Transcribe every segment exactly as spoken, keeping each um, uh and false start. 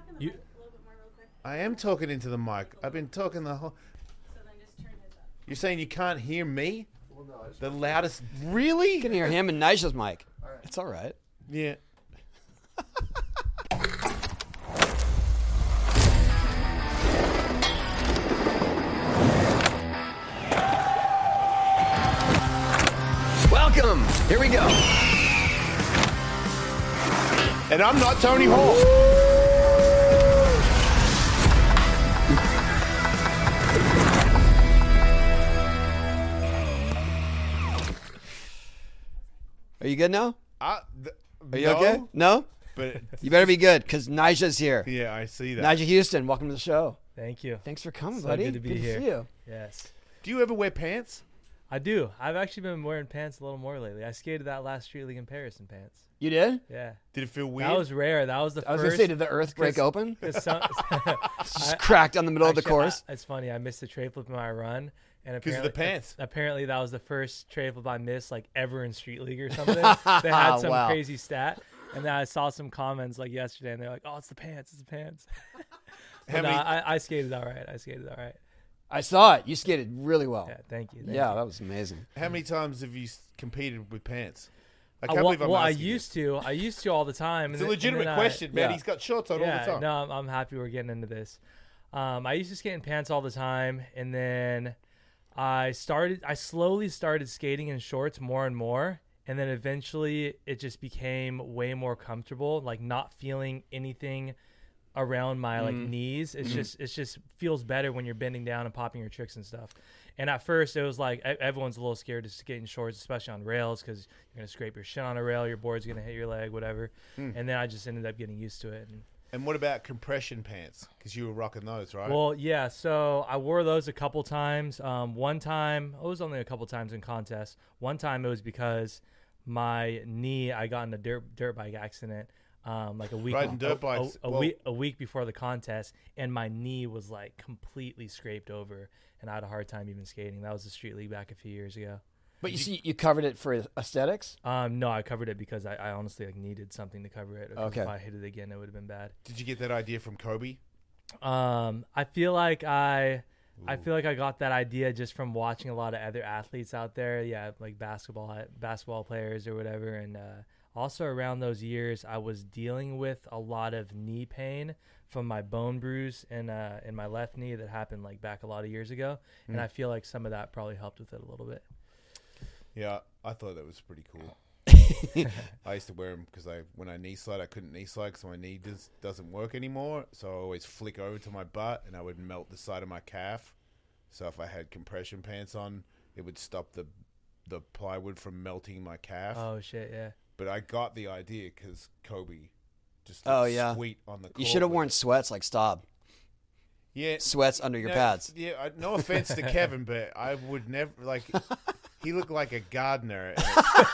in the You- mic a little bit more real quick? I am talking into the mic. I've been talking the whole... So then just turn his up. You're saying you can't hear me? The loudest... Really? You can hear him and Nigel's mic. It's all right. Yeah. Welcome. Here we go. And I'm not Tony Hawk. Are you good now? Uh, th- Are you no, okay? No? But You better be good because Nigel's here. yeah, I see that. Nigel Houston, welcome to the show. Thank you. Thanks for coming, So buddy. good to be here. see you. Yes. Do you ever wear pants? I do. I've actually been wearing pants a little more lately. I skated that last Street League in Paris in pants. You did? Yeah. Did it feel weird? That was rare. That was the I was first. going to say, did the earth break Cause- open? 'cause some- Just I- cracked on the middle of the actually, course? I- it's funny. I missed the tray flip in my run. And 'Cause of the apparently- pants. Apparently, that was the first tray flip I missed like ever in Street League or something. They had some Wow. crazy stat. And then I saw some comments like yesterday, and they're like, "Oh, it's the pants. It's the pants." How But no, many- I, I skated all right. I skated all right. I saw it. You skated really well. Yeah, thank you. Thank Yeah, you. that was amazing. How many times have you s- competed with pants? I Uh, can't well, believe I'm well, I asking you. used to. I used to all the time. It's and a then- legitimate and then question, man. yeah. He's got shorts on yeah, all the time. no, I'm, I'm happy we're getting into this. Um, I used to skate in pants all the time, and then I started. I slowly started skating in shorts more and more, and then eventually it just became way more comfortable, like not feeling anything around my like Mm-hmm. knees. It's just it's just feels better when you're bending down and popping your tricks and stuff. And at first it was like e- everyone's a little scared to skate in shorts, especially on rails, because you're gonna scrape your shin on a rail, your board's gonna hit your leg, whatever. Hmm. And then I just ended up getting used to it. And, And what about compression pants? Because you were rocking those, right? well, yeah. So I wore those a couple times. Um, one time, it was only a couple times in contests. One time it was because my knee, I got in a dirt dirt bike accident, um, like a week Riding a- dirt a, bikes, a, well- week a week before the contest, and my knee was like completely scraped over, and I had a hard time even skating. That was the Street League back a few years ago. But you see, you covered it for aesthetics? Um, no, I covered it because I, I honestly like needed something to cover it. 'Cause Okay. If I hit it again, it would have been bad. Did you get that idea from Kobe? Um, I feel like I, I Ooh. feel like I got that idea just from watching a lot of other athletes out there. Yeah, like basketball, basketball players or whatever. And uh, also around those years, I was dealing with a lot of knee pain from my bone bruise in uh in my left knee that happened like back a lot of years ago. And Mm. I feel like some of that probably helped with it a little bit. Yeah, I thought that was pretty cool. I used to wear them because I, when I knee slide, I couldn't knee slide because my knee just doesn't work anymore. So I always flick over to my butt, and I would melt the side of my calf. So if I had compression pants on, it would stop the the plywood from melting my calf. Oh shit, yeah. But I got the idea because Kobe just Oh, looked yeah. sweet on the court. You should have with worn it. sweats like Staub. yeah Sweats under your no, pads. Yeah, I, no offense to Kevin, but I would never like. He looked like a gardener, and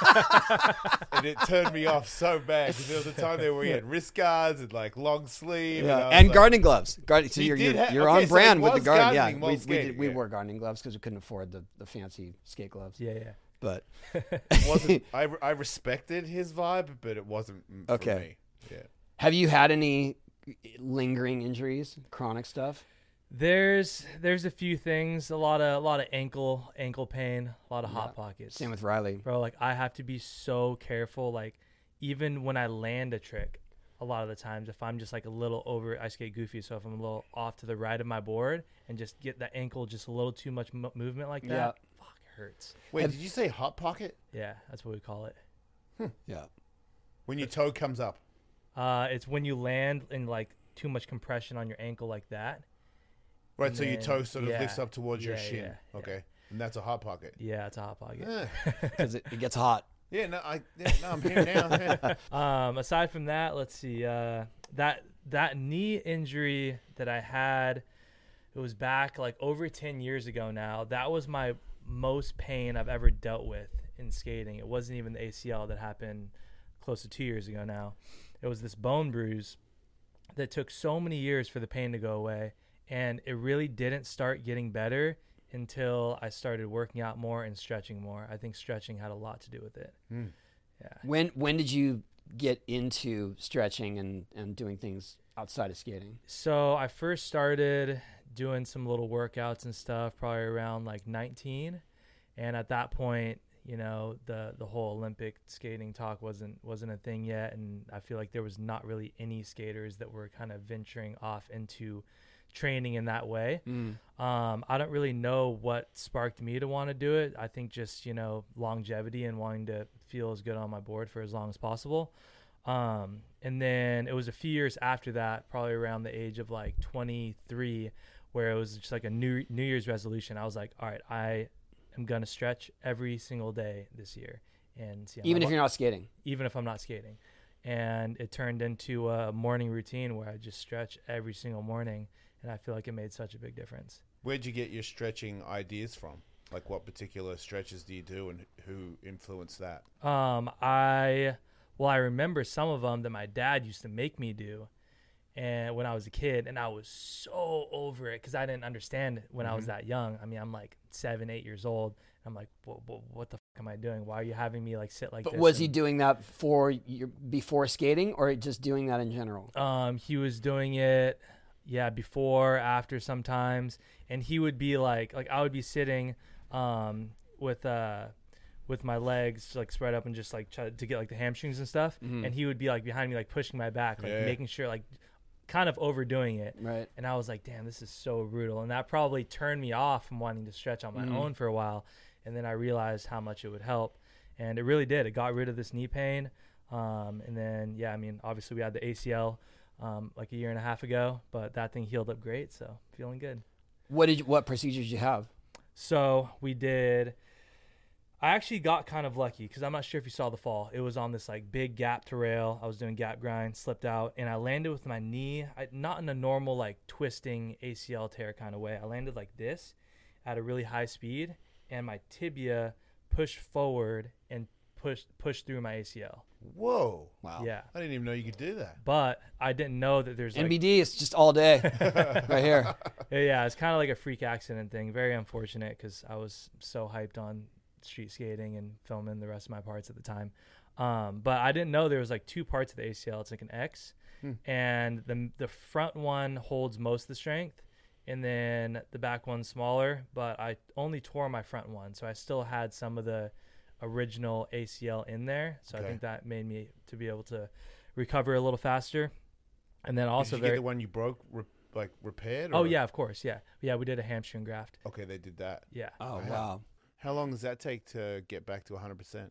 it, and it turned me off so bad because there was a time there where he had wrist guards and like long sleeve, Yeah. and, I was And like, gardening gloves. Guard- so He you're, did you're, ha- you're okay, on so brand he with the was garden. Yeah, gardening we, while we, did, skating, we yeah. wore gardening gloves because we couldn't afford the, the fancy skate gloves. Yeah, yeah. But It wasn't. I, I respected his vibe, but it wasn't mm, for Okay. me. Yeah. have you had any lingering injuries, chronic stuff? There's there's a few things, a lot of a lot of ankle ankle pain, a lot of hot Yeah. pockets. Same with Riley. Bro, like I have to be so careful. Like even when I land a trick, a lot of the times, if I'm just like a little over, I skate goofy. So if I'm a little off to the right of my board and just get the ankle just a little too much mo- movement like that, Yeah. fuck, it hurts. Wait, Have- did you say hot pocket? Yeah, that's what we call it. Yeah. When your toe comes up. Uh, it's when you land in like too much compression on your ankle like that. Right, And so your then- toe sort of yeah, lifts up towards your yeah, shin. yeah, yeah. Okay. And that's a hot pocket. Yeah, it's a hot pocket. Eh. Because it, it gets hot. Yeah, no, I, yeah, no, I'm here now. Um, aside from that, let's see. Uh, that that knee injury that I had, it was back like over ten years ago now. That was my most pain I've ever dealt with in skating. It wasn't even the A C L that happened close to two years ago now. It was this bone bruise that took so many years for the pain to go away, and it really didn't start getting better until I started working out more and stretching more. I think stretching had a lot to do with it. Hmm. Yeah. When when did you get into stretching and, and doing things outside of skating? So I first started doing some little workouts and stuff probably around like nineteen, and at that point, you know, the the whole Olympic skating talk wasn't wasn't a thing yet, and I feel like there was not really any skaters that were kind of venturing off into training in that way. Mm. Um, I don't really know what sparked me to want to do it. I think just, you know, longevity and wanting to feel as good on my board for as long as possible. Um, and then it was a few years after that, probably around the age of like twenty-three, where it was just like a new New Year's resolution. I was like, all right, I am going to stretch every single day this year. And see how Even my if bo- you're not skating? even if I'm not skating. And it turned into a morning routine where I just stretch every single morning. And I feel like it made such a big difference. Where'd you get your stretching ideas from? Like, what particular stretches do you do, and who influenced that? Um, I, well, I remember some of them that my dad used to make me do, and when I was a kid, and I was so over it because I didn't understand it when I was Mhm. that young. I mean, I'm like seven, eight years old. I'm like, what, what, what the fuck am I doing? Why are you having me like sit like But this? was he And, doing that for your, before skating, or just doing that in general? Um, he was doing it, yeah, before, after sometimes, and he would be like, like I would be sitting, um, with uh, with my legs like spread up and just like try to get like the hamstrings and stuff, Mhm. and he would be like behind me, like pushing my back, like Yeah. making sure, like, kind of overdoing it, Right. and I was like, damn, this is so brutal, and that probably turned me off from wanting to stretch on my Mhm. own for a while, and then I realized how much it would help, and it really did. It got rid of this knee pain, um, and then yeah, I mean, obviously we had the A C L. Um, like a year and a half ago, but that thing healed up great, so feeling good. What did you, what procedures did you have? So we did, I actually got kind of lucky because I'm not sure if you saw the fall. It was on this like big gap to rail. I was doing gap grind, slipped out, and I landed with my knee, I, not in a normal like twisting A C L tear kind of way. I landed like this at a really high speed, and my tibia pushed forward and pushed pushed through my A C L. Whoa. Wow. Yeah, I didn't even know you could do that. but I didn't know that there's like, N B D is just all day right here. Yeah, yeah, it's kind of like a freak accident thing. Very unfortunate because I was so hyped on street skating and filming the rest of my parts at the time. Um, but I didn't know there was like two parts of the A C L. It's like an X, Hmm. and the the front one holds most of the strength, and then the back one's smaller. But I only tore my front one, so I still had some of the original A C L in there. So Okay. I think that made me to be able to recover a little faster. And then also Did you very get the one you broke, re- like repaired? oh or- yeah, of course, yeah, yeah. We did a hamstring graft. Okay, they did that. Yeah. Oh, Wow. wow. How long does that take to get back to one hundred percent?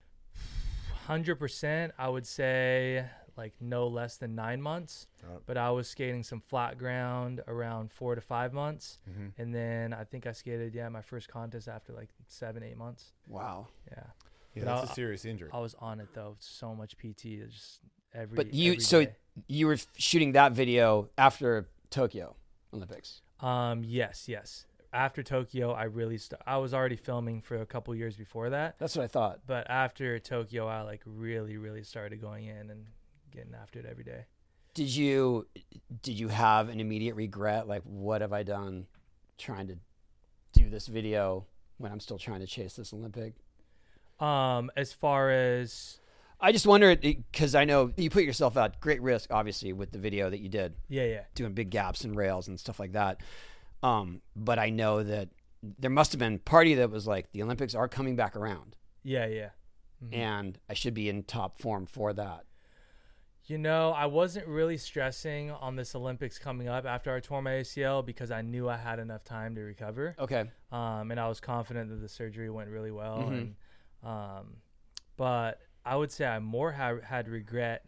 one hundred percent, I would say like no less than nine months. Alright. But I was skating some flat ground around four to five months. Mm-hmm. And then I think I skated, yeah, my first contest after like seven, eight months. Wow. Yeah. Yeah, But that's I'll- a serious injury. I was on it though. So much P T. It's just every But you, every so day. you were f- shooting that video after Tokyo Olympics. Um, yes, yes. After Tokyo, I really, st- I was already filming for a couple years before that. That's what I thought. But after Tokyo, I like really, really started going in and getting after it every day. Did you did you have an immediate regret? Like, what have I done trying to do this video when I'm still trying to chase this Olympic? Um, as far as I just wondered because I know you put yourself at great risk, obviously, with the video that you did, yeah, yeah. doing big gaps and rails and stuff like that. Um, but I know that there must have been party that was like, the Olympics are coming back around, Yeah, yeah. Mhm. and I should be in top form for that. You know, I wasn't really stressing on this Olympics coming up after I tore my A C L because I knew I had enough time to recover. Okay. Um, and I was confident that the surgery went really well. Mhm. And, um, but I would say I more ha- had regret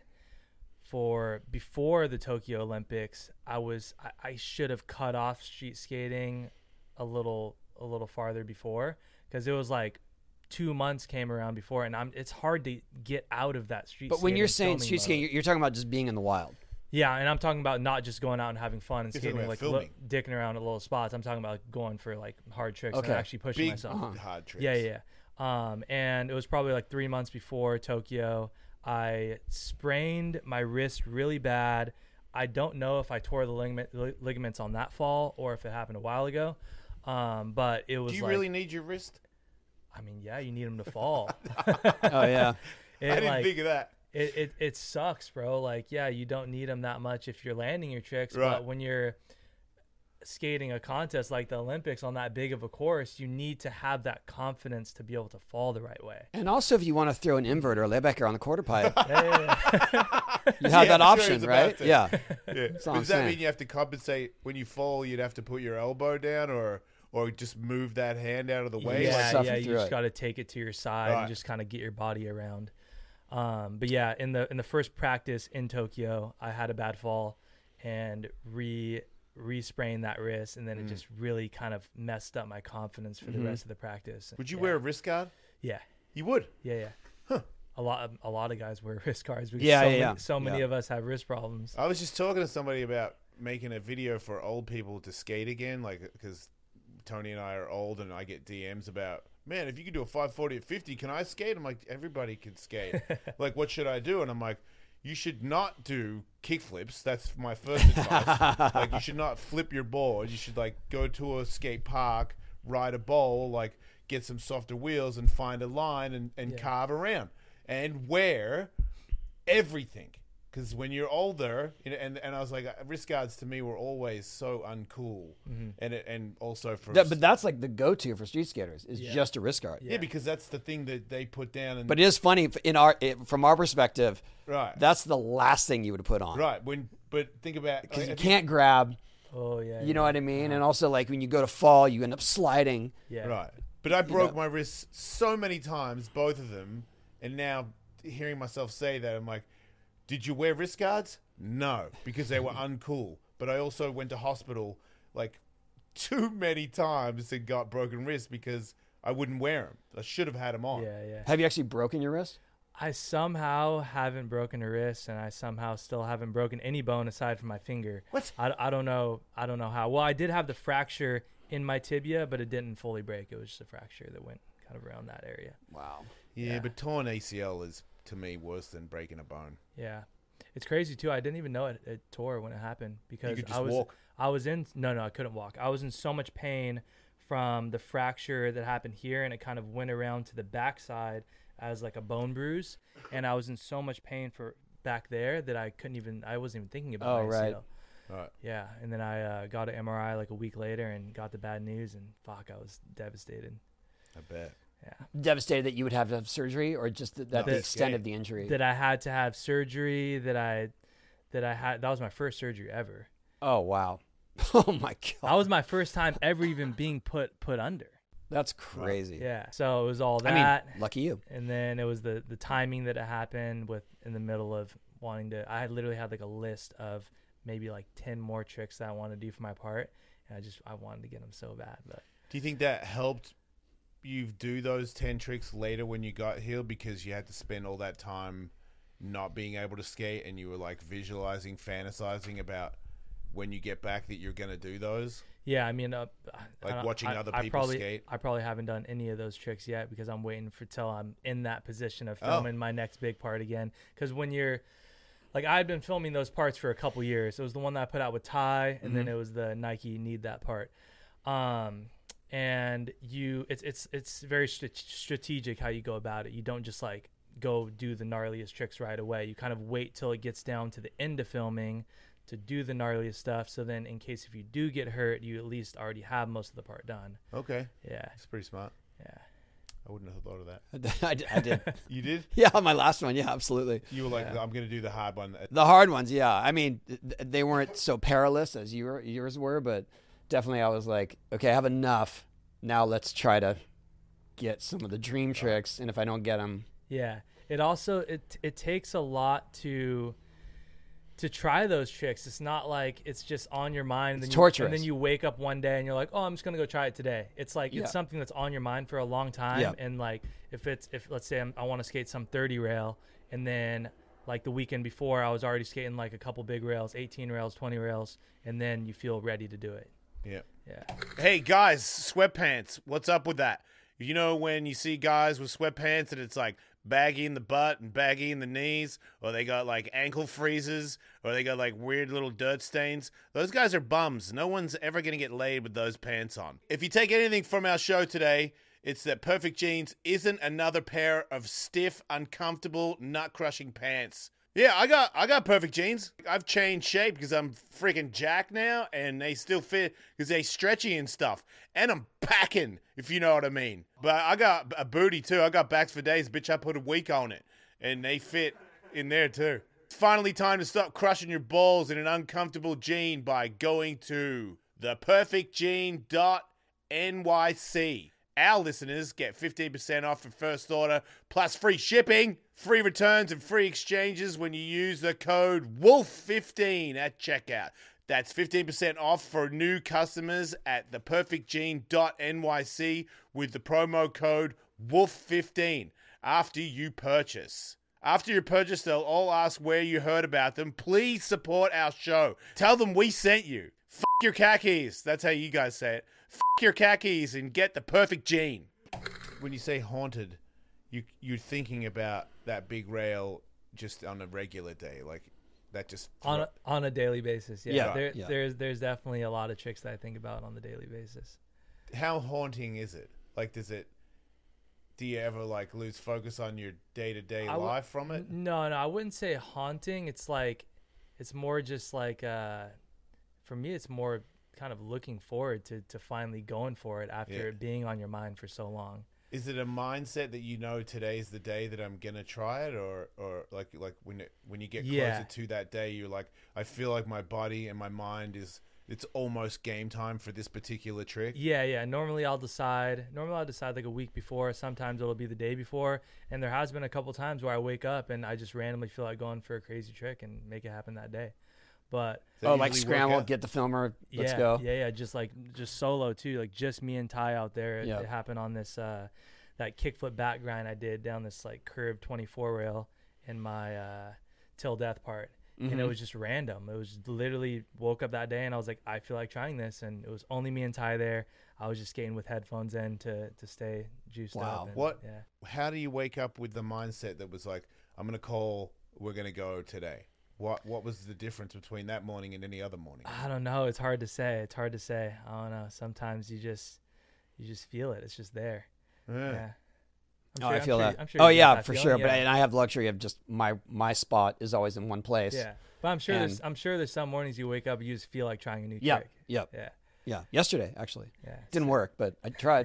for before the Tokyo Olympics. I was I, I should have cut off street skating a little a little farther before because it was like two months came around before, and I'm it's hard to get out of that street. But when you're skating saying filming street mode. skating, you're, you're talking about just being in the wild. Yeah, and I'm talking about not just going out and having fun and You're talking skating, about like lo- filming. dicking around at little spots. I'm talking about like, going for like hard tricks Okay. and actually pushing Big, myself. Uh-huh. hard tricks. Yeah, yeah. Um, and it was probably like three months before Tokyo. I sprained my wrist really bad. I don't know if I tore the ligament, li- ligaments on that fall or if it happened a while ago. Um, but it was Do you like, really need your wrist? I mean, yeah, you need them to fall. Oh yeah. It, I didn't like, think of that. it, it it sucks, bro. Like, yeah, you don't need them that much if you're landing your tricks, Right. but when you're skating a contest like the Olympics on that big of a course, you need to have that confidence to be able to fall the right way. And also, if you want to throw an invert or a Lebecker on the quarter pipe, Yeah, yeah, yeah. you have Yeah, that I'm sure option, it's about right? to. Yeah. Yeah. That's all Does I'm that saying. mean you have to compensate when you fall? You'd have to put your elbow down, or or just move that hand out of the way. Yeah, yeah, suffer yeah, you through just it. got to take it to your side Right. and just kind of get your body around. Um, but yeah, in the in the first practice in Tokyo, I had a bad fall and re re-sprained that wrist, and then Mm. it just really kind of messed up my confidence for the Mhm. rest of the practice. Would you Yeah. wear a wrist guard? Yeah, You would. yeah, yeah. Huh. A lot of a lot of guys wear wrist guards because Yeah, so, yeah, many, yeah. so many Yeah. of us have wrist problems. I was just talking to somebody about making a video for old people to skate again, like because Tony and I are old, and I get D Ms about, man, if you could do a five forty at fifty, can I skate? I'm like, everybody can skate. Like, what should I do? And I'm like, you should not do kickflips. That's my first advice. Like, you should not flip your board. You should like go to a skate park, ride a bowl, like get some softer wheels, and find a line and, and Yeah. carve around and wear everything. Because when you're older, you know, and and I was like, wrist guards to me were always so uncool, Mm-hmm. and it, and also for That- but that's like the go-to for street skaters is Yeah. just a wrist guard. yeah, because that's the thing that they put down. And But it is funny in our it, from our perspective. right, That's the last thing you would put on, right. When but think about Because you if can't grab. Oh yeah, You know yeah. what I mean? And also, like when you go to fall, you end up sliding. Yeah, Right. But I broke know. my wrists so many times, both of them, and now hearing myself say that, I'm like, did you wear wrist guards? No, because they were uncool. But I also went to hospital like too many times and got broken wrists because I wouldn't wear them. I should have had them on. Yeah, yeah. Have you actually broken your wrist? I somehow haven't broken a wrist, and I somehow still haven't broken any bone aside from my finger. What? I, I don't know. I don't know how. Well, I did have the fracture in my tibia, but it didn't fully break. It was just a fracture that went kind of around that area. Wow. Yeah, Yeah. but torn A C L is, to me, worse than breaking a bone. Yeah, it's crazy too. I didn't even know it, it tore when it happened because You could just I was walk. I was in no no I couldn't walk. I was in so much pain from the fracture that happened here, and it kind of went around to the backside as like a bone bruise, and I was in so much pain for back there that I couldn't even I wasn't even thinking about Oh, my A C L. right. Right. Yeah, and then I uh, got an M R I like a week later and got the bad news, and fuck, I was devastated. I bet. Yeah, Devastated that you would have to have surgery, or just that, that No. the That- extent of the injury. that I had to have surgery. That I that I had that was my first surgery ever. oh wow. Oh my god. That was my first time ever even being put put under. That's crazy. Yeah. So it was all I that, mean, lucky you. and then it was the the timing that it happened with in the middle of wanting to. I had literally had like a list of maybe like ten more tricks that I wanted to do for my part, and I just I wanted to get them so bad. But Do you think that helped you do those ten tricks later when you got healed because you had to spend all that time not being able to skate and you were like visualizing, fantasizing about when you get back that you're going to do those? yeah, I mean, uh, Like I don't- watching I- other I people probably, skate? I probably haven't done any of those tricks yet because I'm waiting for till I'm in that position of Oh. filming my next big part again. Because when you're like, I had been filming those parts for a couple years. It was the one that I put out with Ty, and then Mm-hmm. it was the Nike Need That part. Um, and you, it's it's it's very st- strategic how you go about it. You don't just like go do the gnarliest tricks right away. You kind of wait till it gets down to the end of filming to do the gnarliest stuff. So then, in case if you do get hurt, you at least already have most of the part done. Okay. Yeah, That's pretty smart. yeah. I wouldn't have thought of that. I, did, I did. You did? Yeah, on my last one. Yeah, absolutely. You were like, Yeah. I'm going to do the hard one. The hard ones, yeah. I mean, th- they weren't so perilous as your yours were, but definitely I was like, okay, I have enough. Now let's try to get some of the dream tricks, and if I don't get them, Yeah. It also it it takes a lot to to try those tricks. It's not like it's just on your mind and It's then you, torturous. and then you wake up one day and you're like, "Oh, I'm just going to go try it today." It's like Yeah. it's something that's on your mind for a long time, Yeah. and like if it's if let's say I'm, I want to skate some thirty rail, and then like the weekend before I was already skating like a couple big rails, eighteen rails, twenty rails, and then you feel ready to do it. Yeah. Yeah. Hey guys, sweatpants. What's up with that? You know when you see guys with sweatpants and it's like baggy in the butt and baggy in the knees, or they got like ankle freezes, or they got like weird little dirt stains? Those guys are bums. No one's ever going to get laid with those pants on. If you take anything from our show today, It's that Perfect Jeans isn't another pair of stiff, uncomfortable, nut-crushing pants. Yeah, I got I got Perfect Jeans. I've changed shape because I'm freaking jacked now, and they still fit because they stretchy and stuff. And I'm packing, if you know what I mean. But I got a booty too. I got backs for days, bitch. I put a week on it, and they fit in there too. It's finally time to stop crushing your balls in an uncomfortable jean by going to the perfect jean dot N Y C. Our listeners get fifteen percent off your first order, plus free shipping, free returns, and free exchanges when you use the code wolf fifteen at checkout. That's fifteen percent off for new customers at the perfect jean dot N Y C with the promo code wolf fifteen after you purchase. After you purchase, they'll all ask where you heard about them. Please support our show. Tell them we sent you. F*** your khakis. That's how you guys say it. F*** your khakis and get the perfect jean. When you say haunted, you, you're thinking about that big rail just on a regular day. Like, that just... On a, on a daily basis, yeah. Yeah, there, yeah. There's there's definitely a lot of tricks that I think about on the daily basis. How haunting is it? Like, does it... Do you ever, like, lose focus on your day-to-day I w- life from it? No, no, I wouldn't say haunting. It's like, it's more just like, uh, for me, it's more kind of looking forward to, to finally going for it after Yeah. it being on your mind for so long. Is it a mindset that you know today's the day that I'm gonna try it, or, or like like when it, when you get Yeah. closer to that day, you're like, I feel like my body and my mind is it's almost game time for this particular trick. Yeah, yeah. Normally I'll decide. Normally I'll decide like a week before. Sometimes it'll be the day before. And there has been a couple times where I wake up and I just randomly feel like going for a crazy trick and make it happen that day. But Does that Oh, like usually work scramble, out? get the filmer, let's yeah, go. Yeah, yeah. Just like just solo too. Like just me and Ty out there. It, Yeah. it happened on this uh, that kickflip back grind I did down this like curved twenty-four rail in my uh, till death part. And it Mhm. was just random. It was literally woke up that day and I was like, I feel like trying this. And it was only me and Ty there. I was just skating with headphones in to, to stay juiced Wow. up. And, What? Yeah. How do you wake up with the mindset that was like, I'm gonna call, we're gonna go today? What What was the difference between that morning and any other morning? I don't know. It's hard to say. It's hard to say. I don't know. Sometimes you just, you just feel it. It's just there. Yeah. Yeah. I'm Oh, sure- I I'm feel sure- that. I'm sure oh you get yeah, that for feeling, sure. But yeah. I, and I have the luxury of just my my spot is always in one place. Yeah. But I'm sure there's, And- I'm sure there's some mornings you wake up, you just feel like trying a new Yeah. trick. Yep. Yeah. Yeah. Yesterday, actually, Yeah. didn't work, but I tried.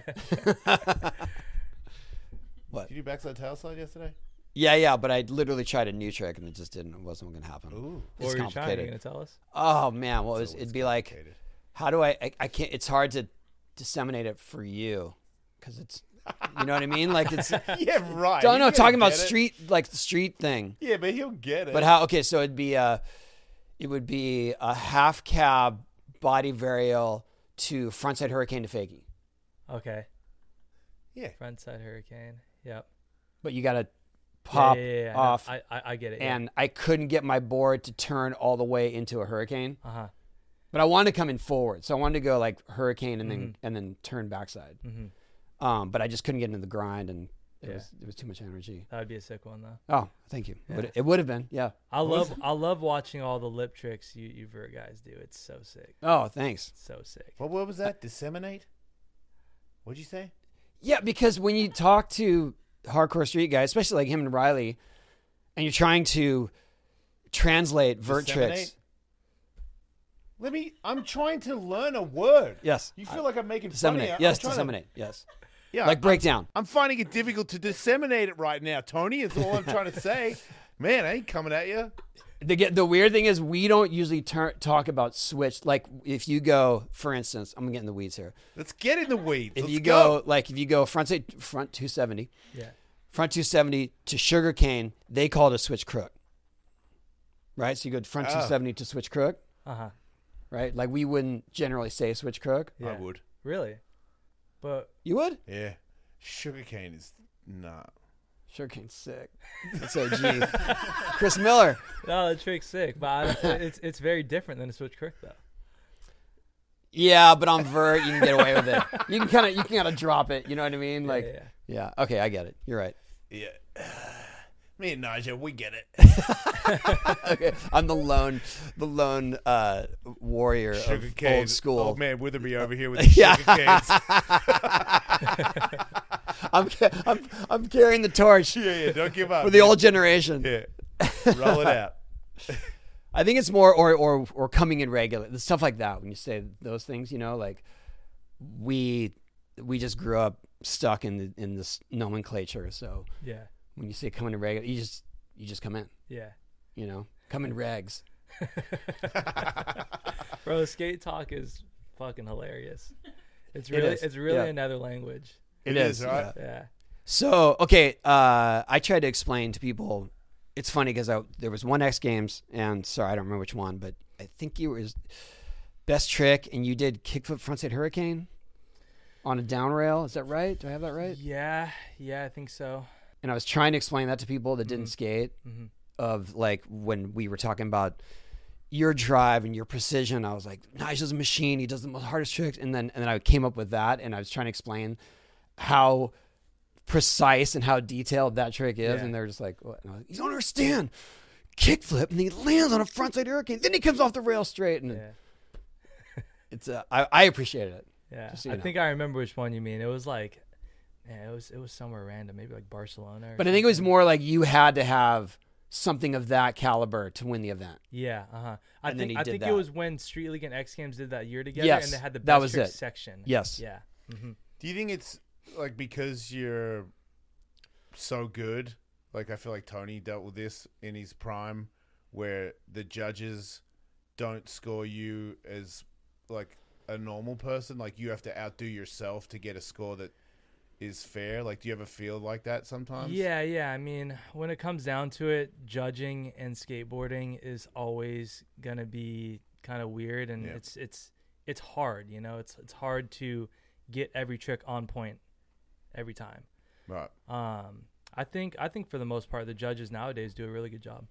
What? Did you do backside tail slide yesterday? Yeah, yeah. But I literally tried a new trick, and it just didn't. It wasn't going to happen. Ooh. What It's were you trying? Are you complicated. going to tell us? Oh man, well, it It's was, always it'd be like, complicated. how do I, I? I can't. It's hard to disseminate it for you because it's, you know what I mean? Like it's. Yeah, right. Don't He's know. gonna Talking about get it. street, like the street thing. Yeah, but he'll get it. But how? Okay, so it'd be a, it would be a half cab body varial to frontside hurricane to fakie. Okay. Yeah. Frontside hurricane. Yep. But you got to pop yeah, yeah, yeah, yeah. off, I, I, I get it. Yeah. and I couldn't get my board to turn all the way into a hurricane. Uh huh. But I wanted to come in forward, so I wanted to go like hurricane and then Mhm. and then turn backside. Mm-hmm. Um, but I just couldn't get into the grind, and it Yeah. was it was too much energy. That would be a sick one though. Oh, thank you. Yeah. Would- It would have been, yeah. I What was love I love watching all the lip tricks you you vert guys do. It's so sick. Oh, thanks. So sick. What word was that? Disseminate? What'd you say? Yeah, because when you talk to hardcore street guys, especially like him and Riley, and you're trying to translate vert Disseminate? tricks. Let me. I'm trying to learn a word. Yes. You feel like I'm making Disseminate. fun of you. Yes, I'm trying to- disseminate. Yes. yeah. Like I'm- breakdown. I'm finding it difficult to disseminate it right now, Tony. Is all I'm trying to say. Man, I ain't coming at you. The get the weird thing is we don't usually tur talk about switch. Like if you go, for instance, I'm getting the weeds here. Let's get in the weeds. If Let's you go, like if you go front side, front two seventy, Yeah. front two seventy to sugarcane, they call it a switch crook. Right? So you go front Oh. two seventy to switch crook, Uh huh. right? Like we wouldn't generally say switch crook. Yeah. I would. Really. But You would? Yeah. Sugarcane is nah. Sugarcane's sick. That's O G. Chris Miller. no, the trick's sick. But I, it's it's very different than a switch crook though. Yeah, but on vert, you can get away with it. You can kind of, you can kind of drop it. You know what I mean? Like, yeah, yeah. Okay, I get it. You're right. Yeah. Me and Nigel, we get it. Okay, I'm the lone, the lone uh, warrior of Sugarcane. old school. Old man Witherby over here with the Yeah. sugar canes. I'm, ca- I'm I'm carrying the torch Yeah, yeah. Don't give up for the old generation. Yeah, roll it out. I think it's more or or or coming in regular, the stuff like that. When you say those things, you know, like we we just grew up stuck in the, in this nomenclature. So Yeah. when you say coming in regular, you just you just come in. Yeah. You know, come in regs. Bro, skate talk is fucking hilarious. It's It really is, it's really yeah. another language. It is, right? yeah. Yeah. So okay, uh, I tried to explain to people. It's funny because there was one X Games, and sorry, I don't remember which one, but I think you was best trick, and you did kickflip frontside hurricane on a down rail. Is that right? Do I have that right? Yeah, yeah, I think so. And I was trying to explain that to people that didn't Mhm. skate, Mhm. of like when we were talking about your drive and your precision. I was like, Nigel's a machine. He does the most hardest tricks, and then and then I came up with that, and I was trying to explain how precise and how detailed that trick is, Yeah. and they're just like, what? And I was like, you don't understand. Kickflip, and he lands on a frontside hurricane, then he comes off the rail straight, and Yeah. it's uh, I, I appreciated it. Yeah. Just so I you know. think I remember which one you mean. It was like yeah, it was it was somewhere random, maybe like Barcelona or But I think it was something. more like you had to have something of that caliber to win the event. Yeah, uh-huh. I And then think he I did think that. it was when Street League and X Games did that year together, Yes, and they had the that best was trick it. section. Yes. Yeah. hmm Do you think it's like because you're so good? Like I feel like Tony dealt with this in his prime, where the judges don't score you as like a normal person. Like you have to outdo yourself to get a score that is fair. Like, do you ever feel like that sometimes? Yeah, yeah. I mean, when it comes down to it, judging and skateboarding is always gonna be kind of weird, and Yeah. it's it's it's hard. You know, it's it's hard to get every trick on point every time. Right. Um, I think I think for the most part, the judges nowadays do a really good job.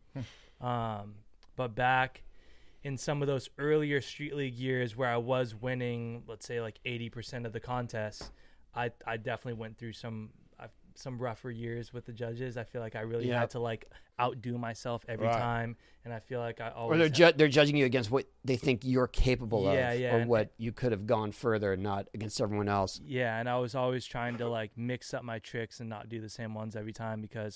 um, but back in some of those earlier Street League years where I was winning, let's say like eighty percent of the contests, I I definitely went through some uh, some rougher years with the judges. I feel like I really Yeah. had to like outdo myself every Right. time, and I feel like I Or always they're had- ju- they're judging you against what they think you're capable Yeah, of, yeah, or and- what you could have gone further, not against everyone else. Yeah, and I was always trying to like mix up my tricks and not do the same ones every time because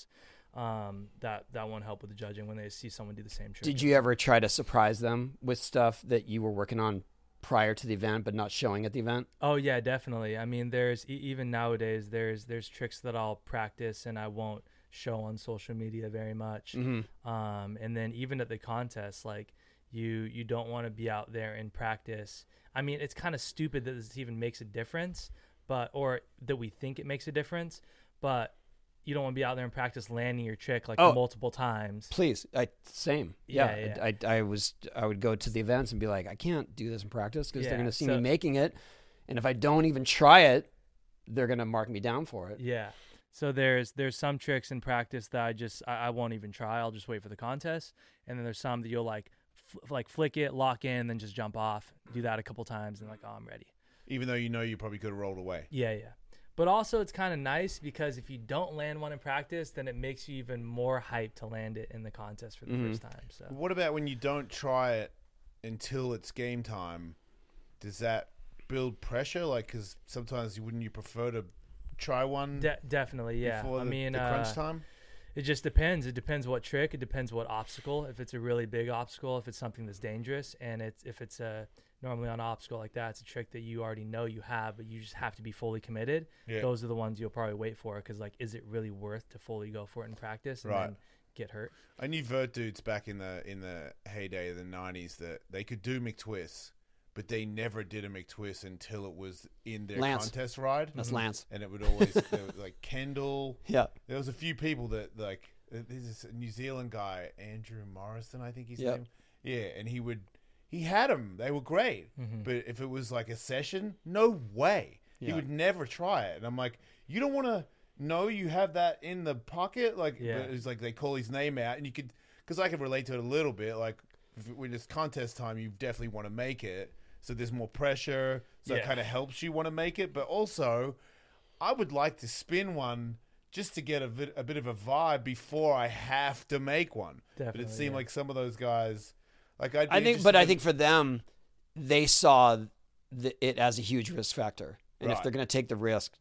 um, that that won't help with the judging when they see someone do the same trick. Did you ever try to surprise them with stuff that you were working on prior to the event but not showing at the event? Oh yeah, definitely. I mean, there's e- even nowadays there's there's tricks that I'll practice and I won't show on social media very much. Mm-hmm. Um, and then even at the contest, like you you don't want to be out there in practice. I mean, it's kind of stupid that this even makes a difference, but or that we think it makes a difference, but you don't want to be out there in practice landing your trick like Oh. multiple times. Please, I same. Yeah, Yeah, I, I, I was. I would go to the events and be like, I can't do this in practice because Yeah, they're going to see so- me making it, and if I don't even try it, they're going to mark me down for it. Yeah. So there's there's some tricks in practice that I just I, I won't even try. I'll just wait for the contest, and then there's some that you'll like f- like flick it, lock in, then just jump off. Do that a couple times, and like, oh, I'm ready. Even though you know you probably could have rolled away. Yeah, yeah. But also it's kind of nice because if you don't land one in practice, then it makes you even more hyped to land it in the contest for the Mhm. first time. So What about when you don't try it until it's game time? Does that build pressure? Like, because sometimes you wouldn't you prefer to try one De- definitely, yeah. before I the, mean, the crunch uh, time? it just depends. It depends what trick. It depends what obstacle. If it's a really big obstacle, if it's something that's dangerous, and it's if it's a normally on an obstacle like that, it's a trick that you already know you have, but you just have to be fully committed. Yeah. Those are the ones you'll probably wait for because, like, is it really worth to fully go for it in practice and Right. then get hurt? I knew vert dudes back in the in the heyday of the nineties that they could do McTwists, but they never did a McTwist until it was in their Lance. contest ride. That's Lance. And it would always there was like Kendall. Yeah. There was a few people that like uh, there's this New Zealand guy Andrew Morrison, I think his Yep. name. Yeah, and he would he had them. They were great, Mhm. but if it was like a session, no way. He Yeah. would never try it. And I'm like, you don't want to know you have that in the pocket, like Yeah. but it's like they call his name out, and you could because I could relate to it a little bit. Like if, when it's contest time, you definitely want to make it. So there's more pressure. So it Yeah. kind of helps you want to make it. But also, I would like to spin one just to get a bit, a bit of a vibe before I have to make one. but Definitely, it seemed yeah. like some of those guys, like I'd be I think, interested but I in- think for them, they saw the, it as a huge risk factor, and if Right. they're going to take the risk,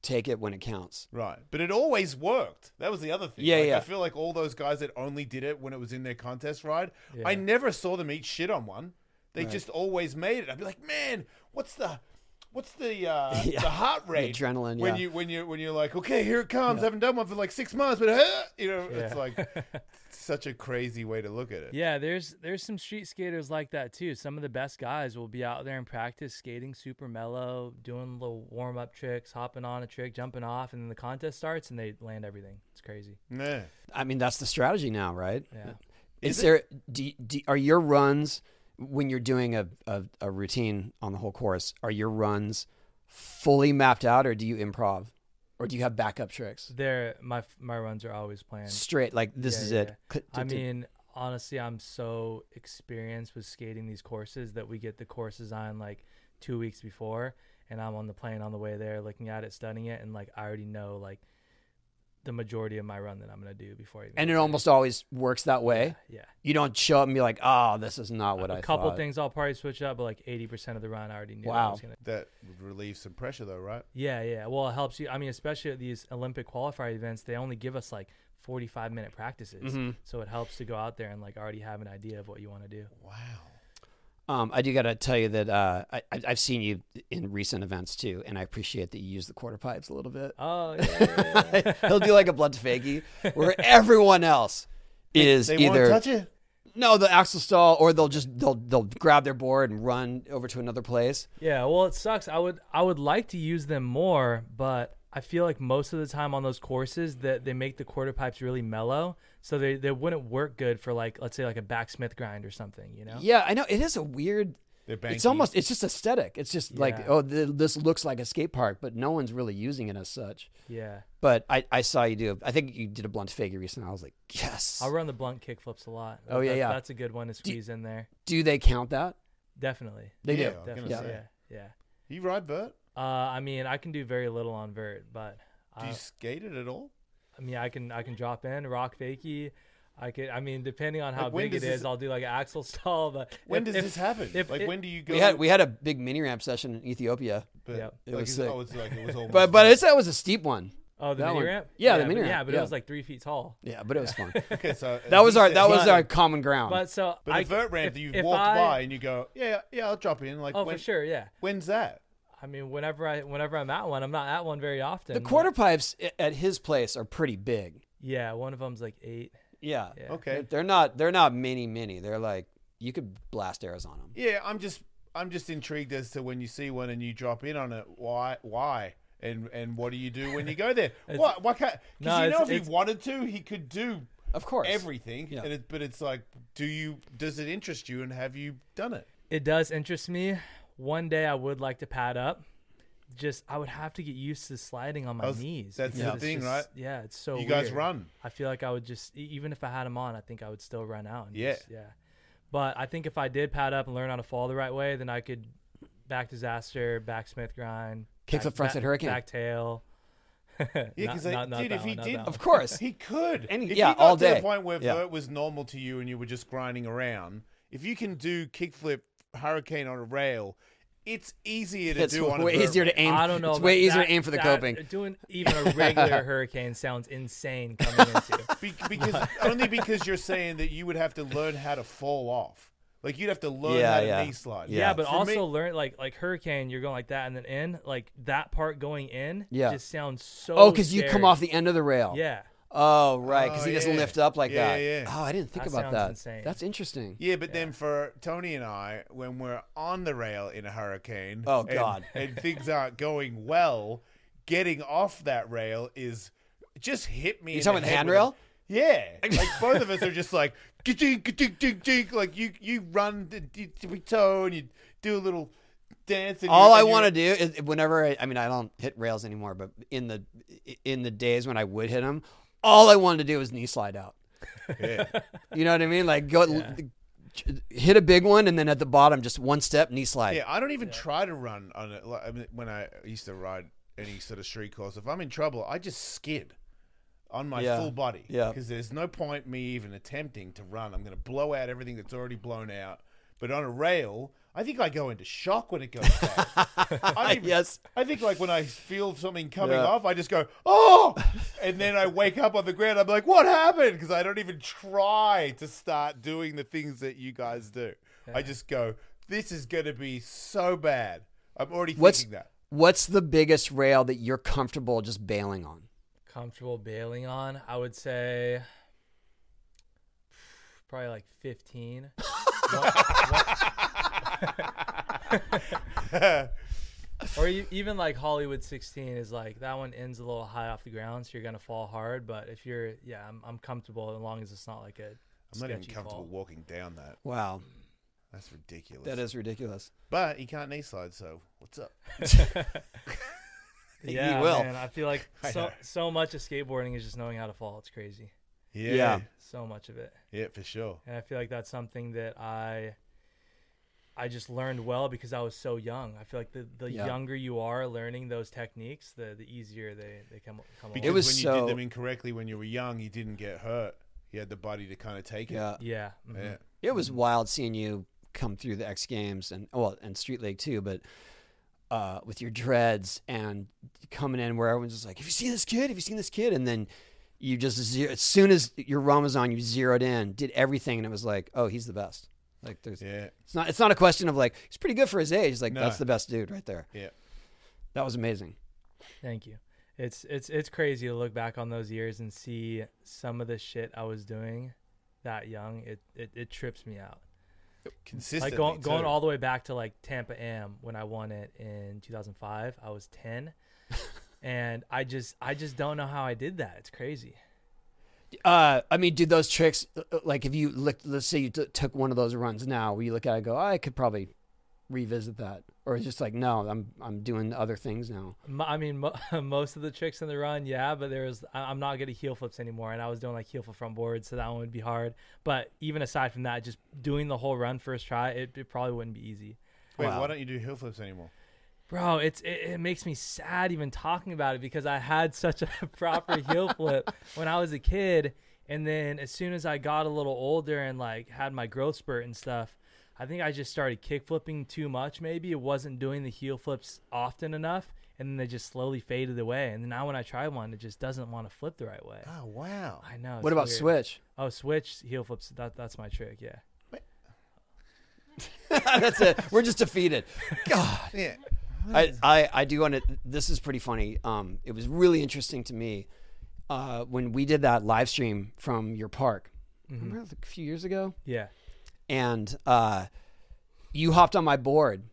take it when it counts. Right. But it always worked. That was the other thing. Yeah, like, yeah. I feel like all those guys that only did it when it was in their contest ride, Yeah. I never saw them eat shit on one. They Right. just always made it. I'd be like, man, what's the what's the uh, Yeah. the heart The rate? adrenaline, when yeah. you when you when you're like, okay, here it comes. I haven't done one for like six months, but uh, you know, it's Yeah. like such a crazy way to look at it. Yeah, there's there's some street skaters like that too. Some of the best guys will be out there in practice skating super mellow, doing little warm up tricks, hopping on a trick, jumping off, and then the contest starts and they land everything. It's crazy. Yeah. I mean, that's the strategy now, right? Yeah. Is, Is there? Do, do, are your runs when you're doing a, a a routine on the whole course? Are your runs fully mapped out, or do you improv, or do you have backup tricks? They're my my runs are always planned. Straight, like this Yeah, is yeah. it. Click, I tick, tick. mean, honestly, I'm so experienced with skating these courses that we get the course design like two weeks before, and I'm on the plane on the way there, looking at it, studying it, and like I already know like the majority of my run that I'm gonna do before I even and get it there. almost always works that way. Yeah. You don't show up and be like, "Oh, this is not what a I couple thought." things I'll probably switch up, but like eighty percent of the run I already knew. I Wow. was gonna, That would relieve some pressure, though, right? yeah, yeah. Well, it helps you. I mean, especially at these Olympic qualifier events, they only give us like forty-five minute practices, Mhm. so it helps to go out there and like already have an idea of what you want to do. Wow. Um, I do got to tell you that uh, I, I- I've seen you in recent events too, and I appreciate that you use the quarter pipes a little bit. Oh, yeah, yeah, yeah. He'll do like a blood fakey, where everyone else is They either won't touch it. no, the axle stall, or they'll just they'll they'll grab their board and run over to another place. Yeah, well, it sucks. I would I would like to use them more, but I feel like most of the time on those courses that they make the quarter pipes really mellow, so they, they wouldn't work good for like let's say like a backsmith grind or something, you know? Yeah, I know it is a weird. They're banky. It's almost it's just aesthetic. It's just like Yeah. oh, th- this looks like a skate park, but no one's really using it as such. Yeah. But I, I saw you do. I think you did a blunt figure recently. I was like, yes. I'll run the blunt kick flips a lot. Oh, yeah, That- yeah. That's a good one to squeeze in there. Do they count that? Definitely. They Yeah, do. I was Definitely. gonna Yeah. say. Yeah. You ride Bert? Uh, I mean, I can do very little on vert, but Do I, you skate it at all? I mean, I can I can drop in rock fakie. I could. I mean, depending on how Like, when big it does this- is, I'll do like an axle stall. But When if- does if- this happen? if like it- when do you go? We had we had a big mini ramp session in Ethiopia, but, Yep. It like, was is- sick. oh, it's like it was almost. but but it's that was a steep one. Oh, the That mini one. ramp? Yeah, the but- mini Yeah, ramp, but yeah. it was like three feet tall. Yeah, but it was fun. okay. So That was he our said- that was but- our common ground. But so But I the vert ramp if- that you if walk I- by and you go, yeah, yeah, I'll drop in. Like, Oh, when, for sure, yeah. When's that? I mean, whenever I whenever I'm at one, I'm not at one very often. the quarter pipes i- at his place are pretty big. Yeah, one of them's like eight. Yeah. Yeah. Okay. They're not they're not mini mini. They're like you could blast arrows on them. Yeah, I'm just I'm just intrigued as to when you see one and you drop in on it. Why? Why? And and what do you do when you go there? It's- Why? Why can't? Because No, you know, it's- if he it's- wanted to, he could do Of course. everything. Yeah. And it, but it's like, do you? Does it interest you? And have you done it? It does interest me. One day I would like to pad up. Just I would have to get used to sliding on my I was- knees. that's because the it's thing, just- right? Yeah, it's so. you guys weird. run. I feel like I would just e- even if I had them on, I think I would still run out. And Yeah. just- yeah. But I think if I did pad up and learn how to fall the right way, then I could back disaster, backsmith grind, Kickflip back- frontside back- hurricane. back tail. Yeah, because Not- not- not dude, that if he one, not did, that Of one. course. he could. Any- if yeah, he got all to day. the point where Yeah. vert was normal to you and you were just grinding around, if you can do kickflip hurricane on a rail, it's easier to It's do on a way vert easier to ramp. aim. I don't know. It's but way easier that- to aim for the that- coping. Doing even a regular hurricane sounds insane coming into. Be- because only because you're saying that you would have to learn how to fall off. Like you'd have to learn Yeah, how to yeah. knee slide. Yeah, Yeah. but For also me- learn like like hurricane, you're going like that and then in like that part going in. Yeah. just sounds so. Oh, because you come scary. off the end of the rail. Yeah, Oh, right. Because Oh, he doesn't yeah. lift up like Yeah, that. yeah, yeah. Oh, I didn't think That about sounds that. insane. That's interesting. Yeah, but then for Tony and I, when we're on the rail in a hurricane, Oh, and- God. and things aren't going well, getting off that rail is just hit me. You in talking the about head handrail? with a- Yeah, like both of us are just like ka-chink, ka-chink, chink, chink. Like you, you run the tippy toe and you do a little dance. And All you're- I and want to you're- do is whenever I, I mean I don't hit rails anymore, but in the in the days when I would hit them, all I wanted to do was knee slide out. Yeah. You know what I mean? Like go Yeah. hit a big one and then at the bottom just one step knee slide. Yeah, I don't even try to run on it. Like, I mean, when I used to ride any sort of street course, if I'm in trouble, I just skid on my Yeah. full body. Yeah. Because there's no point me even attempting to run. I'm going to blow out everything that's already blown out. But on a rail, I think I go into shock when it goes bad. I even, Yes. I think like when I feel something coming Yeah. off, I just go, oh, and then I wake up on the ground. I'm like, what happened? Because I don't even try to start doing the things that you guys do. I just go, this is going to be so bad. I'm already What's thinking that. What's the biggest rail that you're comfortable just bailing on? Comfortable bailing on, I would say probably like fifteen. What- what- or you, even like Hollywood sixteen is like that one ends a little high off the ground, so you're gonna fall hard. But if you're, yeah, I'm, I'm comfortable as long as it's not like a I'm not even sketchy comfortable fall. walking down that. Wow, That's ridiculous. that is ridiculous. But he can't knee slide, so what's up? Yeah, will. man, I feel like I so know. so much of skateboarding is just knowing how to fall. It's crazy, Yeah. Yeah. so much of it. Yeah, for sure. And I feel like that's something that I I just learned well because I was so young. I feel like the, the Yeah. younger you are learning those techniques, the the easier they, they come come along. Because It was when you so- did them incorrectly when you were young, you didn't get hurt. You had the body to kind of take it. Yeah, yeah. mhm. Yeah. it was wild seeing you come through the X Games and well, and Street League too, but uh, with your dreads and coming in where everyone's just like, "Have you seen this kid? Have you seen this kid?" And then you just zero, as soon as your run was on, you zeroed in, did everything, and it was like, "Oh, he's the best." Like there's, Yeah. it's not, it's not a question of like he's pretty good for his age. It's like No. that's the best dude right there. Yeah. That was amazing. Thank you. It's it's it's crazy to look back on those years and see some of the shit I was doing that young. It it, it trips me out. Consistently. Like going going too. all the way back to like Tampa Am when I won it in two thousand five. I was ten, and I just I just don't know how I did that. It's crazy. Uh, I mean, do those tricks uh, like if you look, let's say you t- took one of those runs now, where you look at it and go, oh, I could probably revisit that, or it's just like, no, I'm I'm doing other things now. Mo- I mean, mo- most of the tricks in the run, yeah, but there was I- I'm not good at heel flips anymore, and I was doing like heel flip front board, so that one would be hard. But even aside from that, just doing the whole run first try, it, it probably wouldn't be easy. Wait, Wow. why don't you do hill flips anymore? Bro, it's it, it makes me sad even talking about it because I had such a proper heel flip when I was a kid, and then as soon as I got a little older and like had my growth spurt and stuff, I think I just started kick flipping too much. Maybe it wasn't doing the heel flips often enough, and then they just slowly faded away. And now when I try one, it just doesn't want to flip the right way. Oh, wow. I know. What it's about weird. switch? Oh, switch heel flips. That that's my trick. Yeah. That's it. We're just defeated. God. Yeah. I, I, I do want to. This is pretty funny. Um, it was really interesting to me uh, when we did that live stream from your park. Mm-hmm. Remember like a few years ago? Yeah. And uh, you hopped on my board,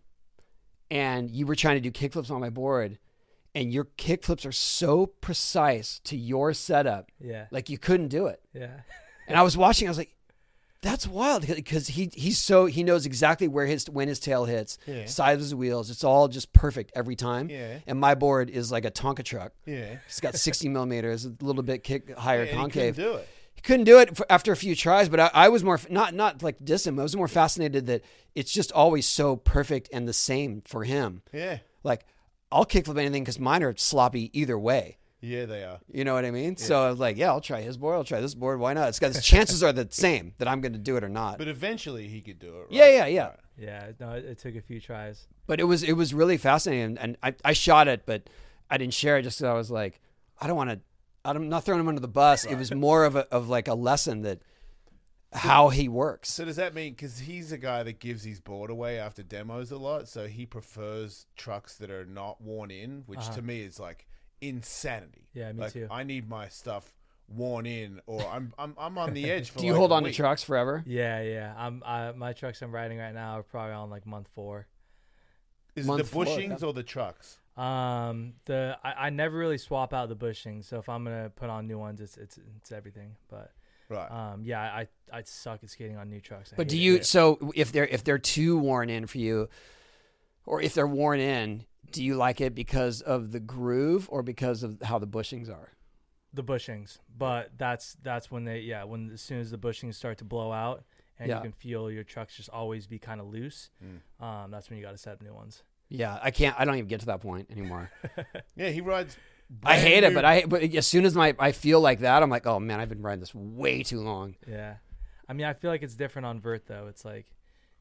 and you were trying to do kickflips on my board, and your kickflips are so precise to your setup, Yeah. like you couldn't do it. Yeah. And I was watching. I was like, "That's wild," because he he's so he knows exactly where his when his tail hits, Yeah. size of his wheels. It's all just perfect every time. Yeah. And my board is like a Tonka truck. Yeah. It's got sixty millimeters, a little bit kick higher Yeah, and he concave. couldn't do it. He couldn't do it for, after a few tries, but I, I was more not not like distant. I was more fascinated that it's just always so perfect and the same for him. Yeah. Like I'll kickflip anything because mine are sloppy either way. Yeah, they are. You know what I mean? So I was like, yeah, I'll try his board. I'll try this board. Why not? It's got the chances are the same that I'm going to do it or not. But eventually he could do it, right? Yeah, yeah, yeah. Right. Yeah. No, it, it took a few tries. But it was it was really fascinating, and I, I shot it, but I didn't share it just because I was like, I don't want to. I'm not throwing him under the bus. It was more of a of like a lesson that how he works. So does that mean, because he's a guy that gives his board away after demos a lot, so he prefers trucks that are not worn in, which Uh-huh. to me is like insanity. Yeah, me like, too. I need my stuff worn in, or I'm I'm I'm on the edge for. Do you like hold a on to week. trucks forever? Yeah, yeah. I'm I, my trucks I'm riding right now are probably on like month four. Is it Month the four, bushings yeah. or the trucks? Um, the I, I never really swap out the bushings, so if I'm gonna put on new ones, it's it's it's everything. But Right. um, yeah, I I suck at skating on new trucks. I But hate do it. you? So if they're if they're too worn in for you, or if they're worn in, do you like it because of the groove or because of how the bushings are? the bushings? But that's that's when they yeah when as soon as the bushings start to blow out and Yeah. you can feel your trucks just always be kind of loose. Mm. Um, that's when you got to set up new ones. Yeah, I can't. I don't even get to that point anymore. Yeah, he rides. I brand hate it, new- but I but as soon as my I feel like that, I'm like, oh man, I've been riding this way too long. Yeah, I mean I feel like it's different on vert though. It's like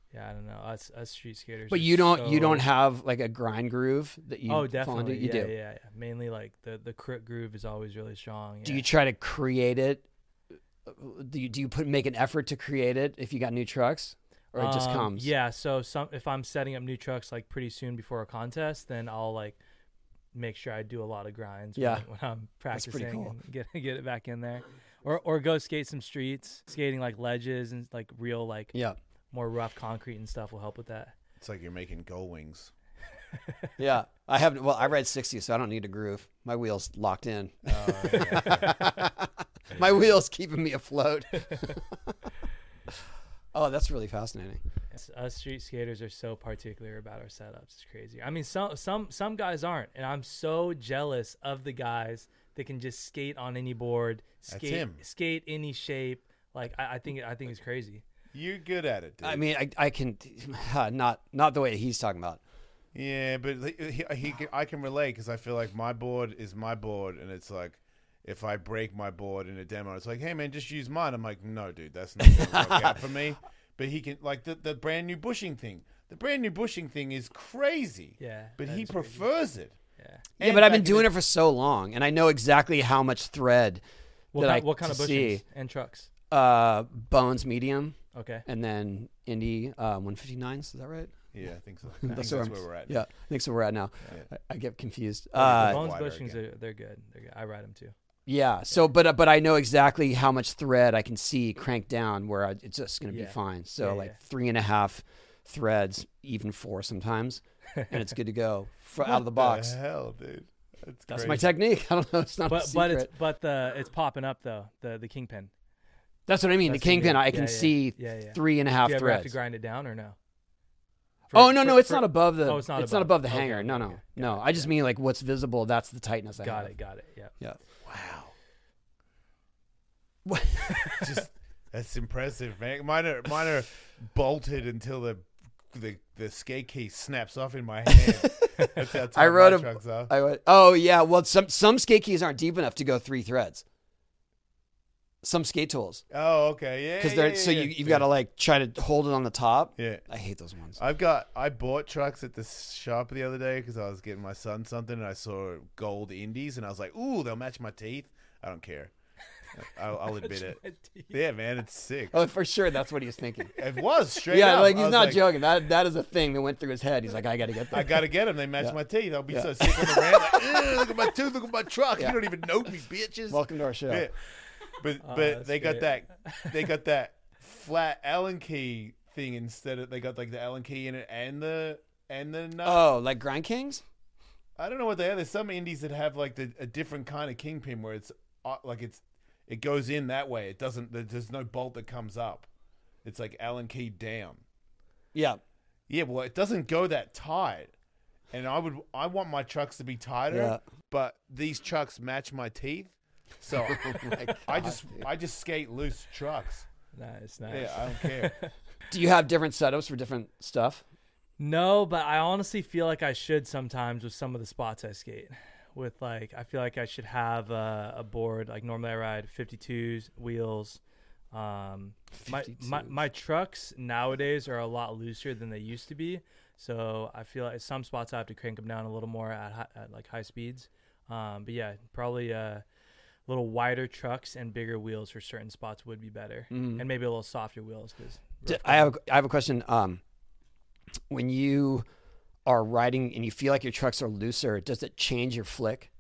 Yeah, I don't know. Us us street skaters. But are you don't you so- don't have like a grind groove that you Oh, fall definitely. into? You yeah, do. yeah, yeah. Mainly like the the crit groove is always really strong. Do yeah. you try to create it? Do you do you put make an effort to create it if you got new trucks, or it just Um, comes? Yeah. So some if I'm setting up new trucks like pretty soon before a contest, then I'll like make sure I do a lot of grinds. Yeah. When, when I'm That's pretty practicing cool. and get get it back in there, or or go skate some streets, skating like ledges and like real like Yeah. more rough concrete and stuff will help with that. It's like you're making gull wings. Yeah. I have well, I ride sixty, so I don't need a groove. My wheels locked in. Oh, yeah. My wheels keeping me afloat. Oh, that's really fascinating. Us- Us street skaters are so particular about our setups. It's crazy. I mean, some some some guys aren't, and I'm so jealous of the guys that can just skate on any board, That's skate him. skate any shape. Like I, I think I think it's crazy. You're good at it, dude. I mean, I I can not not the way he's talking about. Yeah, but he, he can, I can relate because I feel like my board is my board, and it's like if I break my board in a demo, it's like, hey man, just use mine. I'm like, no, dude, that's not gonna work out for me. But he can like the the brand new bushing thing. The brand new bushing thing is crazy. Yeah, but that he is crazy. prefers it. Yeah. Yeah, And but I've been back in doing the- it for so long, and I know exactly how much thread What that kind, I what kind to of bushings see. and trucks? Uh, Bones medium, Okay. and then Indy uh, one fifty-nines. Is that right? Yeah, I think so. I That's think that's where I'm- where we're at. Yeah, I think so. We're at now. Yeah. I, I get confused. the Uh, Bones wider bushings again. are they're good. They're good. I ride them too. yeah. So, but but I know exactly how much thread I can see cranked down where I, it's just going to Yeah. be fine. So Yeah, like yeah. three and a half threads, even four sometimes, and it's good to go for, What out of the box. hell, dude? That's, That's crazy. my technique. I don't know. It's not a But secret. but it's but the it's popping up though. The the kingpin. That's what I mean. That's the kingpin, yeah, I can yeah, see yeah, yeah. three and a half Do you ever have to threads. grind it down or no? Oh For- no, no, for- it's for- not above the. Oh, it's not It's not above. above the Okay, hanger. No, okay, no, okay. no. Got it, I just yeah. mean like what's visible. That's the tightness I Got have. it. Got it. Yeah. Yeah. Wow. Just that's impressive, man. Mine are mine are bolted until the the the skate key snaps off in my hand. That's how tight I wrote my a- trucks are. I went, oh yeah. Well, some some skate keys aren't deep enough to go three threads. Some skate tools, Oh, okay, yeah. because yeah, they're yeah, so yeah. you you've Yeah. got to like try to hold it on the top. Yeah. I hate those ones. I've got. I bought trucks at the shop the other day because I was getting my son something, and I saw gold indies, and I was like, "Ooh, they'll match my teeth." I don't care. I'll, I'll admit it. Yeah, man, it's sick. Oh, for sure, that's what he was thinking. It was straight yeah, up. like I he's was not like, joking. That that is a thing that went through his head. He's like, I got to get that. I gotta get them. They match Yeah. my teeth. I'll be Yeah. so sick on the ramp. Like, "Ugh, look at my tooth. Look at my truck. Yeah. You don't even know me, bitches. Welcome to our show. Yeah. But Oh, but that's they got great. that they got that flat Allen key thing instead of they got like the Allen key in it and the and the nut. Oh, like Grind Kings? I don't know what they are. There's some indies that have like the, a different kind of kingpin where it's uh, like it's it goes in that way. It doesn't. There's no bolt that comes up. It's like Allen key down. Yeah. Yeah, well, it doesn't go that tight. And I would I want my trucks to be tighter, Yeah. but these trucks match my teeth. So Oh my I God, just dude. I just skate loose trucks. Nice, nice. Yeah, I don't care. Do you have different setups for different stuff? No, but I honestly feel like I should sometimes with some of the spots I skate. With like, I feel like I should have a, a board. Like normally I ride fifty-twos wheels. Um, my, my fifty-twos. my trucks nowadays are a lot looser than they used to be. So I feel like some spots I have to crank them down a little more at, hi- at like high speeds. Um, but yeah, probably uh, little wider trucks and bigger wheels for certain spots would be better, Mhm. and maybe a little softer wheels because. D- I have I have a question. Um, when you are riding and you feel like your trucks are looser, does it change your flick,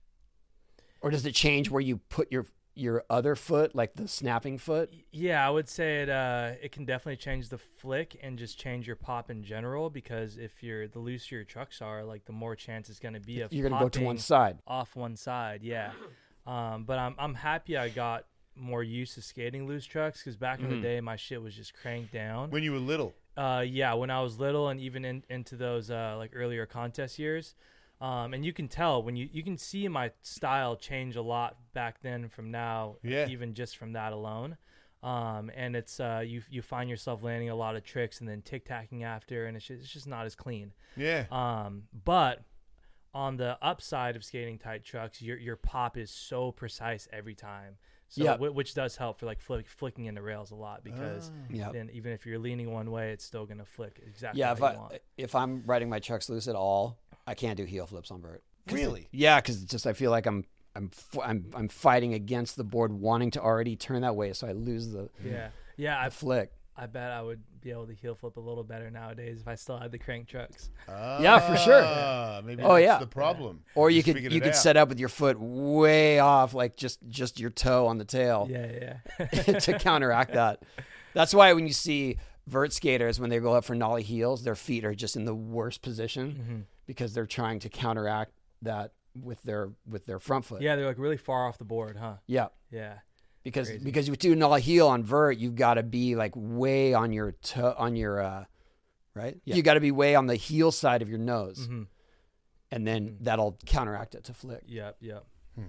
or does it change where you put your your other foot, like the snapping foot? Yeah, I would say it. Uh, it can definitely change the flick and just change your pop in general. Because if you're the looser your trucks are, like the more chance it's going to be of You're gonna go to one popping side. off one side. Yeah, um, but I'm I'm happy I got more used to skating loose trucks because back in Mhm. the day my shit was just cranked down. When you were little. Uh, yeah, when I was little and even in, into those uh, like earlier contest years. Um, and you can tell when you, you can see my style change a lot back then from now, Yeah. even just from that alone. Um, and it's uh, you you find yourself landing a lot of tricks and then tic tacking after, and it's just, it's just not as clean. Yeah. Um, but on the upside of skating tight trucks, your your pop is so precise every time. So Yeah. wh- which does help for like flick, flicking into rails a lot because Ah. Yeah. then even if you're leaning one way, it's still gonna flick exactly Yeah, how if you I want. if I'm riding my trucks loose at all, I can't do heel flips on vert. 'Cause Really? it- yeah, because just I feel like I'm I'm f- I'm I'm fighting against the board, wanting to already turn that way, so I lose the, Yeah, yeah. the I flick. I bet I would be able to heel flip a little better nowadays if I still had the crank trucks. Yeah, for sure. Ah, Maybe Oh, that's yeah. the problem. Or you Just could figured you it could out. set up with your foot way off, like just just your toe on the tail Yeah, yeah. to counteract that. That's why when you see vert skaters when they go up for nollie heels, their feet are just in the worst position Mhm. because they're trying to counteract that with their with their front foot. Yeah, they're like really far off the board, huh? Yeah. Yeah. Because Crazy. because you do nollie heel on vert, you've got to be like way on your toe on your uh right? Yeah. You got to be way on the heel side of your nose. Mm-hmm. And then Mhm. that'll counteract it to flick. Yep, yep. Hmm.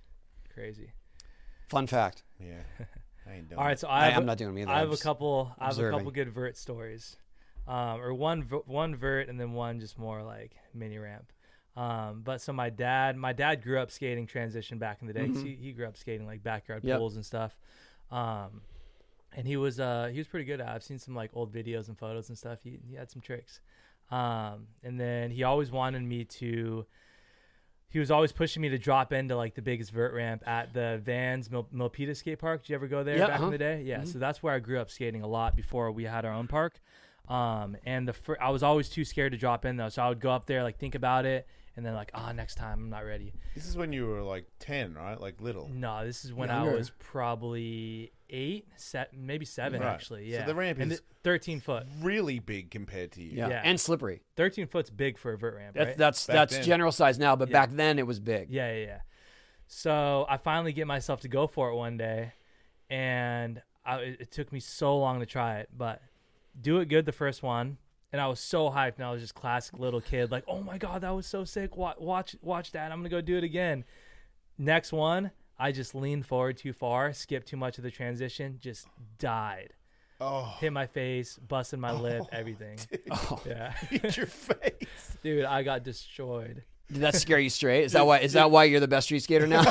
Crazy. Fun fact. Yeah, I ain't doing All right, it. so I, I have, am a- not doing them either. I have I'm a just- couple. I have a observing. couple good vert stories, um, or one v- one vert and then one just more like mini ramp. Um, but so my dad, my dad grew up skating transition back in the day. 'cause Mhm. He, he grew up skating like backyard Yep. pools and stuff. Um, and he was uh he was pretty good at it. I've seen some like old videos and photos and stuff. He he had some tricks. Um, and then he always wanted me to. He was always pushing me to drop into like the biggest vert ramp at the Vans Mil- Milpitas skate park. Did you ever go there Yeah, back uh-huh. in the day? Yeah. Mhm. So that's where I grew up skating a lot before we had our own park. Um, and the fir- I was always too scared to drop in though. So I would go up there, like think about it. And then like, ah, next time I'm not ready. This is when you were like ten, right? Like little. No, this is when I Younger. was probably eight, set, maybe seven Right. actually. So Yeah. the ramp and is- th- thirteen foot. Really big compared to you. Yeah. Yeah. And slippery. thirteen foot's big for a vert ramp, That's right? that's Back that's then. general size now, but Yeah. back then it was big. Yeah, yeah, yeah. So I finally get myself to go for it one day, and I, it, it took me so long to try it, but do it good the first one, and I was so hyped, and I was just classic little kid, like, oh my god, that was so sick! Watch, watch, watch that! I'm gonna go do it again. Next one, I just leaned forward too far, skipped too much of the transition, just died, Oh, hit my face, busted my lip, everything. Oh. Yeah, hit your face. dude, I got destroyed. Did that scare you straight? Is that why is that why you're the best street skater now?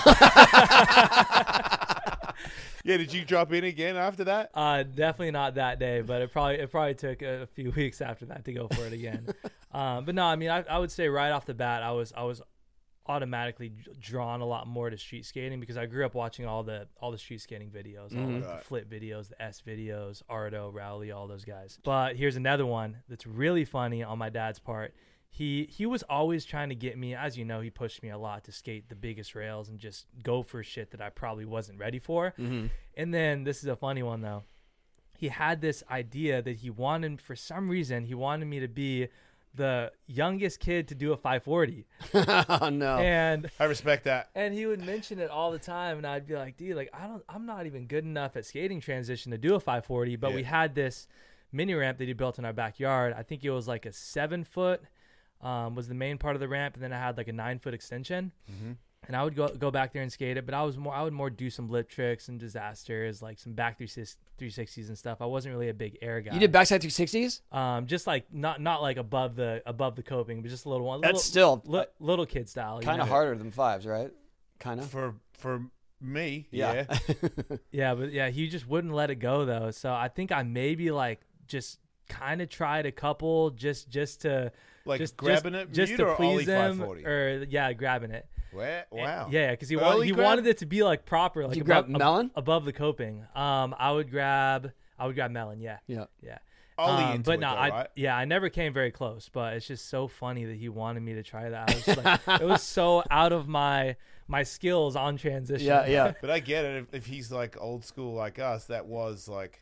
Yeah, did you drop in again after that? Uh, definitely not that day, but it probably it probably took a, a few weeks after that to go for it again. um, but no, I mean, I, I would say right off the bat, I was I was automatically d- drawn a lot more to street skating because I grew up watching all the all the street skating videos, all Mhm. like Right. the flip videos, the S videos, Ardo, Rowley, all those guys. But here's another one that's really funny on my dad's part. He he was always trying to get me, as you know, he pushed me a lot to skate the biggest rails and just go for shit that I probably wasn't ready for. Mhm. And then this is a funny one though. He had this idea that he wanted, for some reason, he wanted me to be the youngest kid to do a five forty. Oh no. And I respect that. and he would mention it all the time, and I'd be like, dude, like I don't, I'm not even good enough at skating transition to do a five forty. But we Yeah. had this mini ramp that he built in our backyard. I think it was like a seven foot, um, was the main part of the ramp, and then I had like a nine foot extension. Mhm. And I would go go back there and skate it, but I was more, I would more do some lip tricks and disasters, like some back three sixties and stuff. I wasn't really a big air guy. You did backside three sixties? um, just like not not like above the above the coping, but just a little one. That's little, still li- little kid style. you kind of know? harder than fives, right? Kind of. For for me, Yeah. yeah. Yeah, but yeah, he just wouldn't let it go though. So I think I maybe like just kind of tried a couple just just to Like just grabbing just, it just mute to or please ollie him, five forty? or yeah, grabbing it. Where? And- Wow. yeah, because he Early wanted he grab? wanted it to be like proper. Like you above, grab ab- melon? above the coping. Um, I would grab I would grab melon. Yeah, Yeah. yeah. Ollie Um, into but it no, though, I right? yeah, I never came very close. But it's just so funny that he wanted me to try that. I was just like, it was so out of my my skills on transition. Yeah, yeah. But I get it. If, if he's like old school like us, that was like,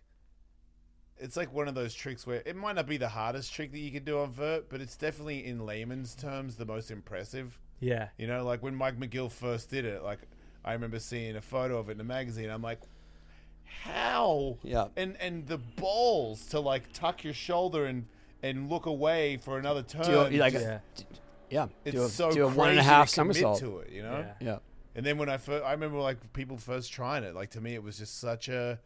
it's like one of those tricks where it might not be the hardest trick that you can do on vert, but it's definitely in layman's terms the most impressive. yeah. You know, like when Mike McGill first did it, like I remember seeing a photo of it in a magazine. I'm like, how? Yeah. And and the balls to like tuck your shoulder and and look away for another turn. Do a, like Yeah. yeah. it's do a, so do a crazy one and a half to commit somersault. to it, you know. Yeah. Yeah. And then when I first, I remember like people first trying it. Like to me, it was just such a.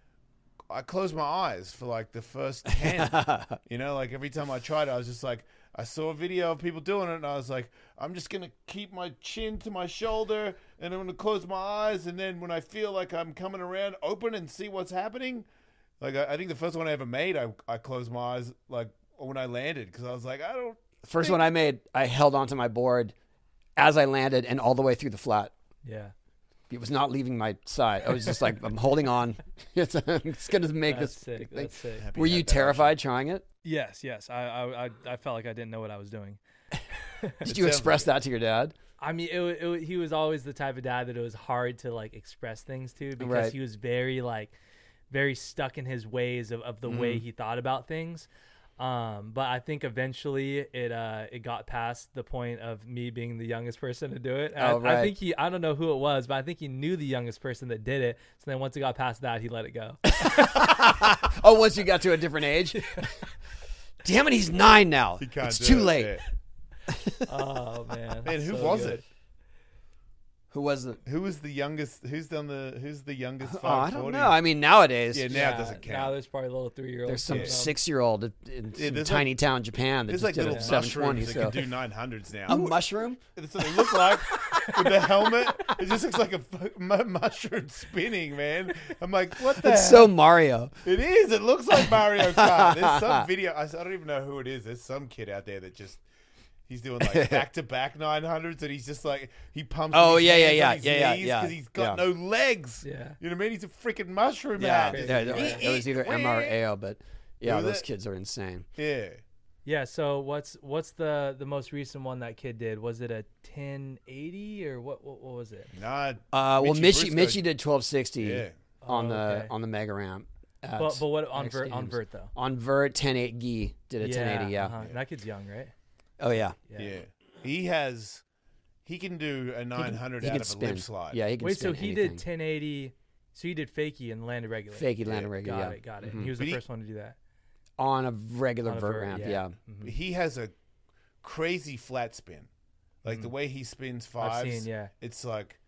I closed my eyes for like the first ten. You know, like every time I tried it, I was just like, I saw a video of people doing it, and I was like, I'm just gonna keep my chin to my shoulder, and I'm gonna close my eyes, and then when I feel like I'm coming around, open and see what's happening. Like I, I think the first one I ever made, I I closed my eyes like when I landed because I was like, I don't. First think- one I made, I held onto my board as I landed and all the way through the flat. Yeah. It was not leaving my side. I was just like, I'm holding on. It's, I'm just gonna make That's this sick. thing. That's sick. Happy Were had you that option. terrified trying it? Yes, yes. I, I, I, I felt like I didn't know what I was doing. Did you sounds express like that to your dad? I mean, it, wa- it, wa- he was always the type of dad that it was hard to like express things to because Right. he was very like, very stuck in his ways of, of the Mm. way he thought about things. Um, but I think eventually it uh it got past the point of me being the youngest person to do it. And Oh, I, I right. think he I don't know who it was, but I think he knew the youngest person that did it. So then once it got past that, he let it go. Oh, once you got to a different age? Damn it, he's nine now. He can't It's do too it, late. yeah. Oh man. Man, who so was good. it? Who was it? Who was the youngest? Who's done the? Who's the youngest? Oh, I five forty? don't know. I mean, nowadays, Yeah, now it doesn't Now count. there's probably a little three year old. there's some Yeah. six-year-old in Yeah, some there's tiny town Japan that There's just like did little a seven twenty. mushrooms that So. can do nine hundreds now. A mushroom? That's what they look like with the helmet. It just looks like a fu- mu- mushroom spinning, man. I'm like, what the? It's hell? so Mario. It is. It looks like Mario Kart. There's some video. I, I don't even know who it is. There's some kid out there that just. He's doing like back to back nine hundreds, and he's just like he pumps. Oh, with his yeah, yeah, hands yeah, on his yeah, yeah, knees yeah, because he's got yeah. no legs. Yeah. You know what I mean? He's a freaking mushroom Yeah, head. yeah, it it was either Emma or A O, but yeah, Was those it? kids are insane. Yeah. Yeah, so what's what's the the most recent one that kid did? Was it a ten eighty or what what, what was it? Nah. Uh, well, Mitchie Mitchie, Briscoe- Mitchie did twelve sixty Yeah. on Oh, the okay. on the mega ramp. at But but what on X vert on Games. vert though? On vert, ten eight gi did a ten eighty. Yeah. uh-huh. And that kid's young, right? Oh yeah. Yeah. He has. He can do a nine hundred he out can of a spin. lip slide. Yeah, he can Wait, so spin he anything. did ten eighty. So he did fakie and landed regular. Fakey Yeah, landing regular. Got Yeah. it, got it. Mhm. And he was But the he- first one to do that. On a regular On a vert, vert, ramp. yeah. Yeah. Mhm. He has a crazy flat spin. Like the way he spins I've fives. seen, yeah. It's like.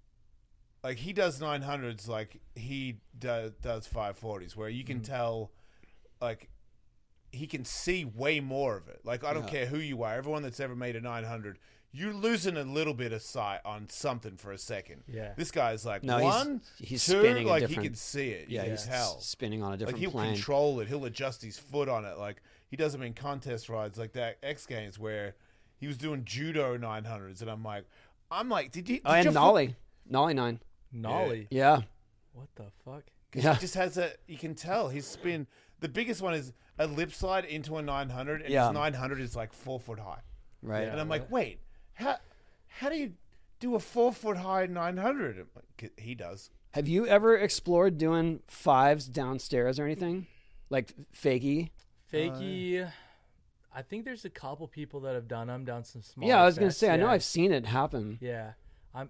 Like he does nine hundreds like he does does five forties, where you can Mm-hmm. tell, like, he can see way more of it. Like I don't Yeah. care who you are, everyone that's ever made a nine hundred, you're losing a little bit of sight on something for a second. Yeah. This guy's like No, he's- one, he's two, spinning a like he different- can see it. Yeah, You he's can tell. spinning on a Like different he'll plane. control it. He'll adjust his foot on it. Like he does them in contest rides, like that X Games where he was doing judo nine hundreds, and I'm like, I'm like, did you? Did Oh, your and foot- Nolly, Nolly nine. Nolly. Yeah. What the fuck? Yeah. He just has a. You can tell his spin. The biggest one is a lip slide into a nine hundred, and Yeah. his nine hundred is like four foot high. Right. And I'm what? like, wait, how how do you do a four foot high nine hundred? I'm like, he does. Have you ever explored doing fives downstairs or anything? Like fakey? Fakie. I think there's a couple people that have done them down some small. Yeah, I was going to sets, say, I know yeah. I've seen it happen. Yeah, I'm.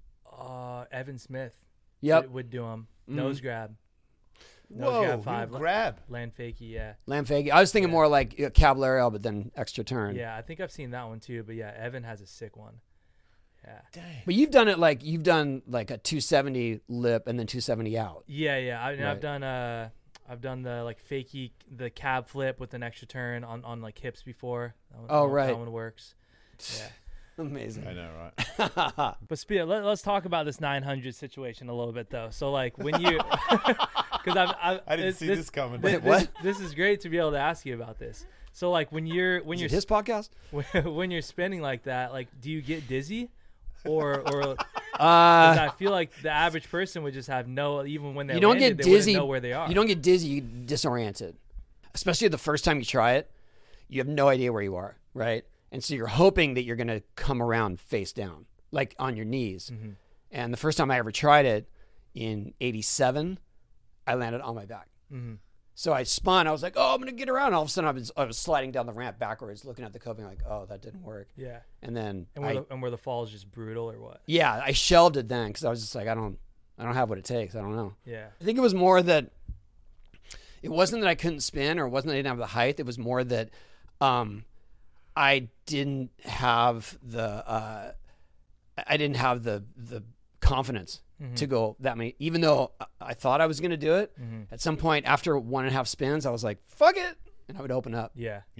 Uh, Evan Smith. Yep. would, would do them Mhm. nose grab, Nose Whoa, grab who five. grab. land fakie. Yeah, Lamb fakey. I was thinking Yeah. more like uh, Caballero, but then extra turn. yeah. I think I've seen that one too. But yeah, Evan has a sick one. Yeah, Dang. But you've done it like, you've done like a two seventy lip and then two seventy out. yeah, yeah. I, and Right. I've done uh, I've done the like fakie, the cab flip with an extra turn on, on like hips before. That one, Oh, that one- right. That one works. Yeah. Amazing. I know, right? But Spear, let, let's talk about this nine hundred situation a little bit, though. So, like, when you, because I've, I've, I didn't this, see this, this coming. This, Wait, what? This, this is great to be able to ask you about this. So, like, when you're when Is you're it his podcast? when, when you're spinning like that, like, do you get dizzy, or or? 'cause Uh, I feel like the average person would just have no, even when they you don't landed, get they wouldn't dizzy. know where they are. You don't get dizzy. You get disoriented. Especially the first time you try it, you have no idea where you are, right? And so you're hoping that you're going to come around face down, like on your knees. Mm-hmm. And the first time I ever tried it in eighty-seven, I landed on my back. Mm-hmm. So I spun. I was like, oh, I'm going to get around. And all of a sudden, I was, I was sliding down the ramp backwards, looking at the coping like, oh, that didn't work. Yeah. And then, And where, I, the, and where the fall is just brutal, or what? yeah, I shelved it then because I was just like, I don't, I don't have what it takes. I don't know. Yeah. I think it was more that it wasn't that I couldn't spin or it wasn't that I didn't have the height. It was more that um, I didn't have the uh, I didn't have the the confidence Mm-hmm. to go that many. Even though I- I thought I was going to do it, Mm-hmm. at some point after one and a half spins, I was like, "Fuck it," and I would open up. Yeah. Yeah.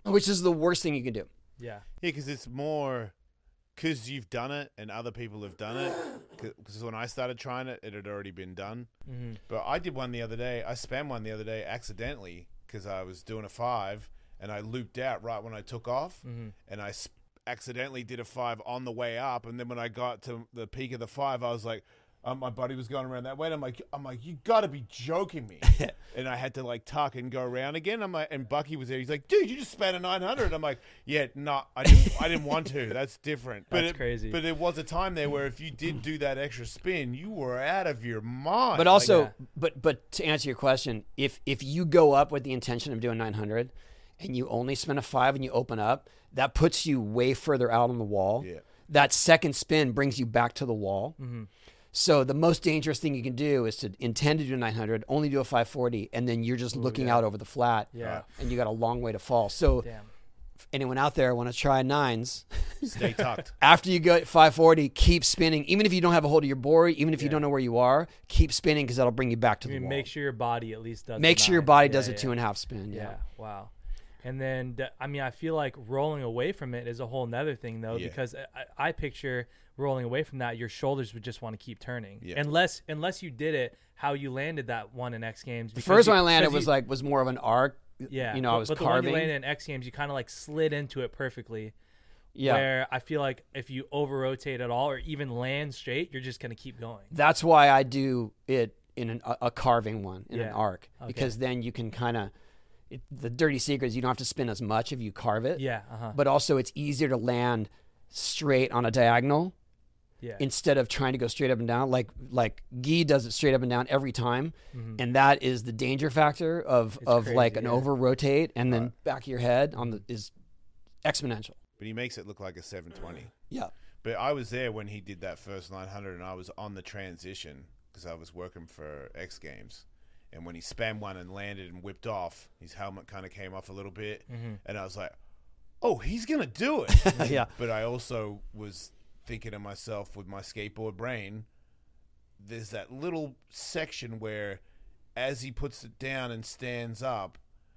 which is the worst thing you can do. Yeah. Yeah, because it's more because you've done it and other people have done it. Because when I started trying it, it had already been done. Mm-hmm. But I did one the other day. I spammed one the other day accidentally because I was doing a five and I looped out right when I took off, Mm-hmm. and I sp- accidentally did a five on the way up. And then when I got to the peak of the five, I was like, um, my buddy was going around that way. And I'm like, I'm like, you got to be joking me. And I had to like tuck and go around again. I'm like, and Bucky was there. He's like, dude, you just spent a nine hundred. I'm like, yeah, no, I didn't, I didn't want to. That's different. But That's it, crazy. But there was a time there where if you did do that extra spin, you were out of your mind. But also, yeah. but but to answer your question, if if you go up with the intention of doing nine hundred, and you only spend a five and you open up, that puts you way further out on the wall. Yeah. That second spin brings you back to the wall. Mm-hmm. So the most dangerous thing you can do is to intend to do nine hundred, only do a five forty, and then you're just looking yeah. out over the flat. Yeah. And you got a long way to fall. So Damn. if anyone out there want to try nines, stay tucked. after you go at five forty, keep spinning. Even if you don't have a hold of your board, even if you Yeah. don't know where you are, keep spinning because that'll bring you back to I the mean, wall. make sure your body at least does. Make the sure your nine. body Yeah, does a yeah. two and a half spin. Yeah. Yeah. Wow. And then, d- I mean, I feel like rolling away from it is a whole nother thing, though, Yeah. because I, I picture rolling away from that, your shoulders would just want to keep turning, Yeah. unless unless you did it how you landed that one in X Games. The because first you- one I landed because was you- like was more of an arc. yeah, You know, but, I was but the carving. one you landed in X Games, you kind of like slid into it perfectly. Yeah. Where I feel like if you over rotate at all or even land straight, you're just gonna keep going. That's why I do it in an, a, a carving one, in an Yeah. arc, Okay. because then you can kind of. The dirty secret is you don't have to spin as much if you carve it. Yeah. Uh huh. But also, it's easier to land straight on a diagonal Yeah. instead of trying to go straight up and down. Like like Guy does it straight up and down every time, Mhm. and that is the danger factor of It's of crazy, like an yeah. over rotate and then Right. back of your head on the is exponential. But he makes it look like a seven twenty. Yeah. But I was there when he did that first nine hundred, and I was on the transition because I was working for X Games. And when he spammed one and landed and whipped off, his helmet kind of came off a little bit. Mm-hmm. And I was like, oh, he's going to do it. Yeah. But I also was thinking to myself with my skateboard brain, there's that little section where as he puts it down and stands up,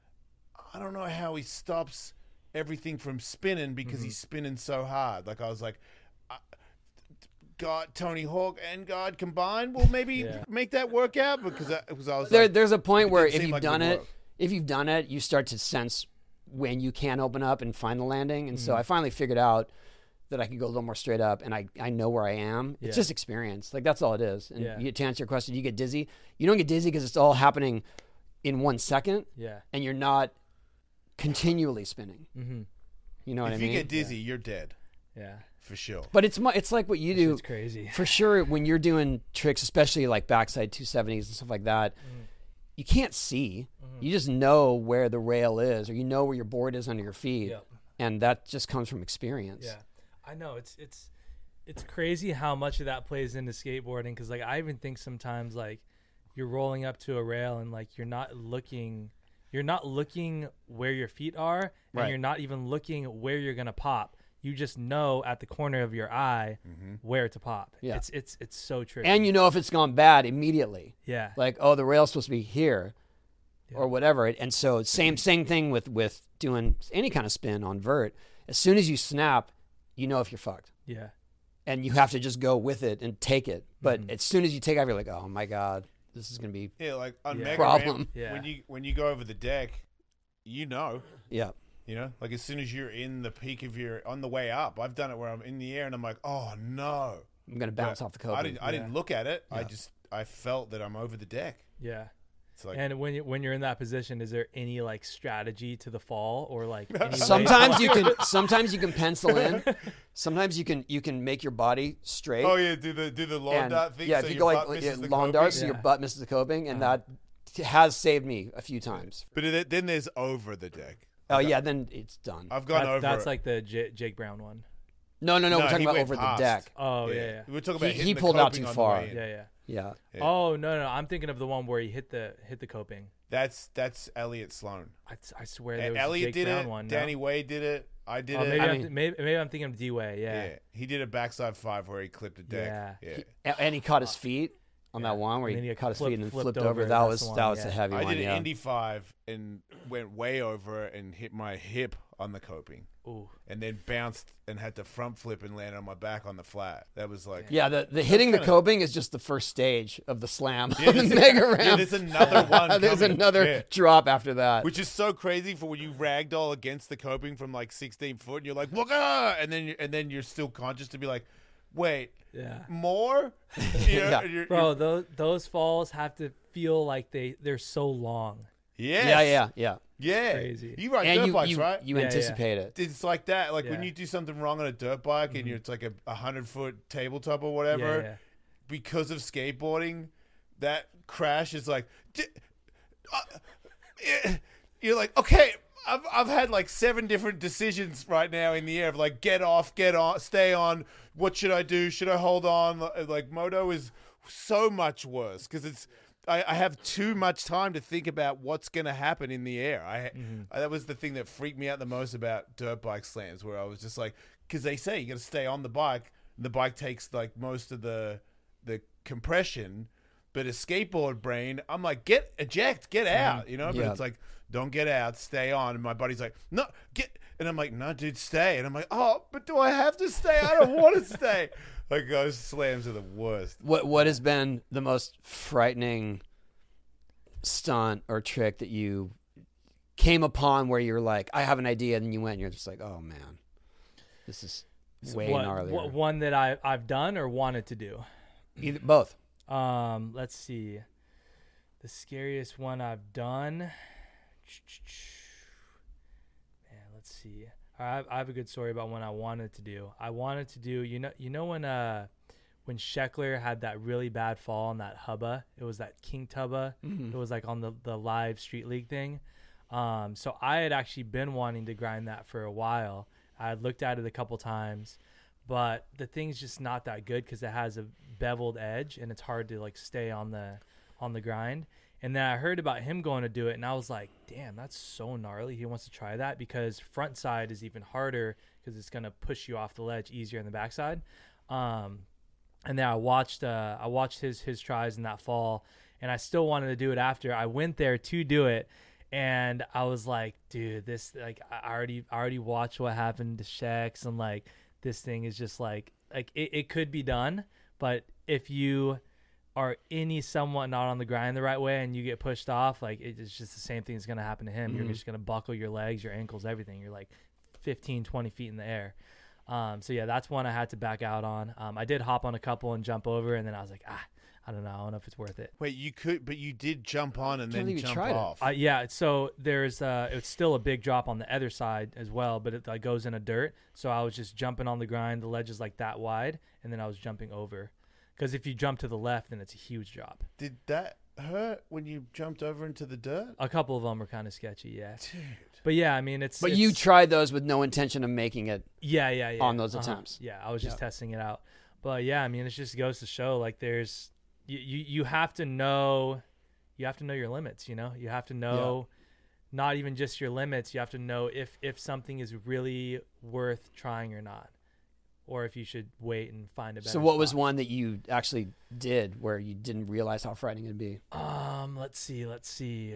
I don't know how he stops everything from spinning because he's spinning so hard. Like I was like, uh, God, Tony Hawk and God combined will maybe Yeah. make that work out because I, because I was There, like, there's a point it where didn't if seem you've like it done would it, work. if you've done it, you start to sense when you can open up and find the landing. And so Mm-hmm. I finally figured out that I could go a little more straight up, and I, I know where I am. Yeah. It's just experience. Like that's all it is. And Yeah. you, to answer your question, you get dizzy. You don't get dizzy because it's all happening in one second, Yeah. and you're not continually spinning. Mm-hmm. You know what if I mean? you get dizzy, you're dead Yeah. for sure. but it's mu- it's like what you do. It's crazy. For sure, when you're doing tricks, especially like backside two seventies and stuff like that, you can't see. You just know where the rail is, or you know where your board is under your feet, Yep. and that just comes from experience. Yeah, I know it's it's it's crazy how much of that plays into skateboarding because like I even think sometimes like you're rolling up to a rail and like you're not looking you're not looking where your feet are and Right. you're not even looking where you're gonna pop. You just know at the corner of your eye where to pop. Yeah. It's it's it's so tricky. And you know if it's gone bad immediately. yeah, Like, oh, the rail's supposed to be here, or whatever. And so same same thing with with doing any kind of spin on vert. As soon as you snap, you know if you're fucked. yeah, And you have to just go with it and take it. But Mm-hmm. as soon as you take off, you're like, oh my God, this is going to be, Yeah, like on Yeah. Mega Problem. Ramp, Yeah. when you when you go over the deck, you know, yeah. you know, like as soon as you're in the peak of your on the way up, I've done it where I'm in the air and I'm like, oh no, I'm going to bounce But off the coping. I didn't I didn't Yeah. look at it. I Yeah. just I felt that I'm over the deck. yeah. It's like And when you, when you're in that position, is there any like strategy to the fall or like any way- Sometimes you can sometimes you can pencil in. Sometimes you can you can make your body straight. oh yeah, do the do the lawn and, dart thing. yeah, so if you your go butt like misses yeah, the lawn coping. darts, so your Yeah. butt misses the coping, and Uh-huh. that t- has saved me a few times. But it, then there's over the deck. Oh yeah, then it's done. I've gone That's, over. that's it. like the J- Jake Brown one. No, no, no. No, we're talking he about went over past. the deck. Oh yeah, yeah. We're talking He- about he hitting the pulled out coping too on the far. way in. Yeah, yeah. Yeah. Yeah. Oh no, no, I'm thinking of the one where he hit the hit the coping. That's that's Elliot Sloan. I, I swear there was Elliot a Jake did Brown it. one. no? Danny Wade did it. I did Oh, it. maybe, I I'm mean- th- maybe maybe I'm thinking of D Way. yeah. Yeah. he did a backside five where he clipped a deck. Yeah. Yeah, He- A- And he caught his feet on Yeah. that one where And he then he caught his flipped- feet and then flipped flipped over. over, That that's was the one, that was yeah. a heavy I one. did yeah. an Indy five and went way over and hit my hip on the coping. Ooh. And then bounced and had to front flip and land on my back on the flat. That was like, Yeah, the, the hitting the kinda- coping is just the first stage of the slam Yeah, on the there's a- mega yeah, ramp. there's another one There's coming. another Yeah. drop after that. Which is so crazy for when you ragdoll against the coping from like sixteen foot, and you're like, "Waka!" and then you, and then you're still conscious to be like, "Wait, Yeah. more?" You know, Yeah. you're- Bro, those those falls have to feel like they they're so long. Yes. Yeah, yeah, yeah. yeah. crazy. You ride And dirt you bikes, you, right? you Yeah, yeah. anticipate it. It's like that. Like when Yeah. you do something wrong on a dirt bike and you're, it's like a, a hundred foot tabletop or whatever, Yeah, yeah. because of skateboarding, that crash is like, "D- uh, eh," you're like, okay, I've I've had like seven different decisions right now in the air of like get off, get on, stay on. What should I do? Should I hold on? Like moto is so much worse because it's. I, I have too much time to think about what's going to happen in the air. I, I that was the thing that freaked me out the most about dirt bike slams, where I was just like, because they say you got to stay on the bike. And the bike takes like most of the the compression, but a skateboard brain, I'm like, get eject, get out, you know. But Yeah. it's like, don't get out, stay on. And my buddy's like, no, get. And I'm like, no, dude, stay. And I'm like, oh, but do I have to stay? I don't want to stay. Like those slams are the worst. What what has been the most frightening stunt or trick that you came upon where you're like, I have an idea, and then you went and you're just like, oh man, this is way What- gnarlier. what- one that I I've done or wanted to do. Either, both. Um, let's see. The scariest one I've done. Man, let's see. I have, I have a good story about one I wanted to do. I wanted to do, you know, you know when uh when Scheckler had that really bad fall on that hubba. It was that King Tubba. Mm-hmm. It was like on the the live Street League thing. Um, so I had actually been wanting to grind that for a while. I had looked at it a couple times, but the thing's just not that good because it has a beveled edge and it's hard to like stay on the on the grind. And then I heard about him going to do it, and I was like, damn, that's so gnarly. He wants to try that because front side is even harder because it's going to push you off the ledge easier on the backside. Um, and then I watched uh, I watched his his tries in that fall, and I still wanted to do it after. I went there to do it, and I was like, dude, this like I already I already watched what happened to Shex, and like this thing is just like like it, it could be done, but if you are any somewhat not on the grind the right way and you get pushed off, like it's just the same thing that's going to happen to him. Mm-hmm. You're just going to buckle your legs, your ankles, everything. You're like fifteen, twenty feet in the air. Um, so yeah, that's one I had to back out on. Um, I did hop on a couple and jump over, and then I was like, ah, I don't know. I don't know if it's worth it. Wait, you could, but you did jump on and Can't then believe you jump tried it. off. Uh, yeah, so there's uh, it's still a big drop on the other side as well, but it like, goes in a dirt. So I was just jumping on the grind. The ledge is like that wide, and then I was jumping over. Because if you jump to the left, then it's a huge drop. Did that hurt when you jumped over into the dirt? A couple of them are kind of sketchy, yeah. Dude. But yeah, I mean, it's. But it's, you tried those with no intention of making it. Yeah, yeah, yeah. on those Uh-huh. attempts. Yeah, I was just Yep. testing it out. But yeah, I mean, it just goes to show like there's you, you you have to know you have to know your limits, you know? You have to know not even just your limits, you have to know if if something is really worth trying or not. Or if you should wait and find a better So what was spot. one that you actually did where you didn't realize how frightening it'd be? Um, let's see, let's see.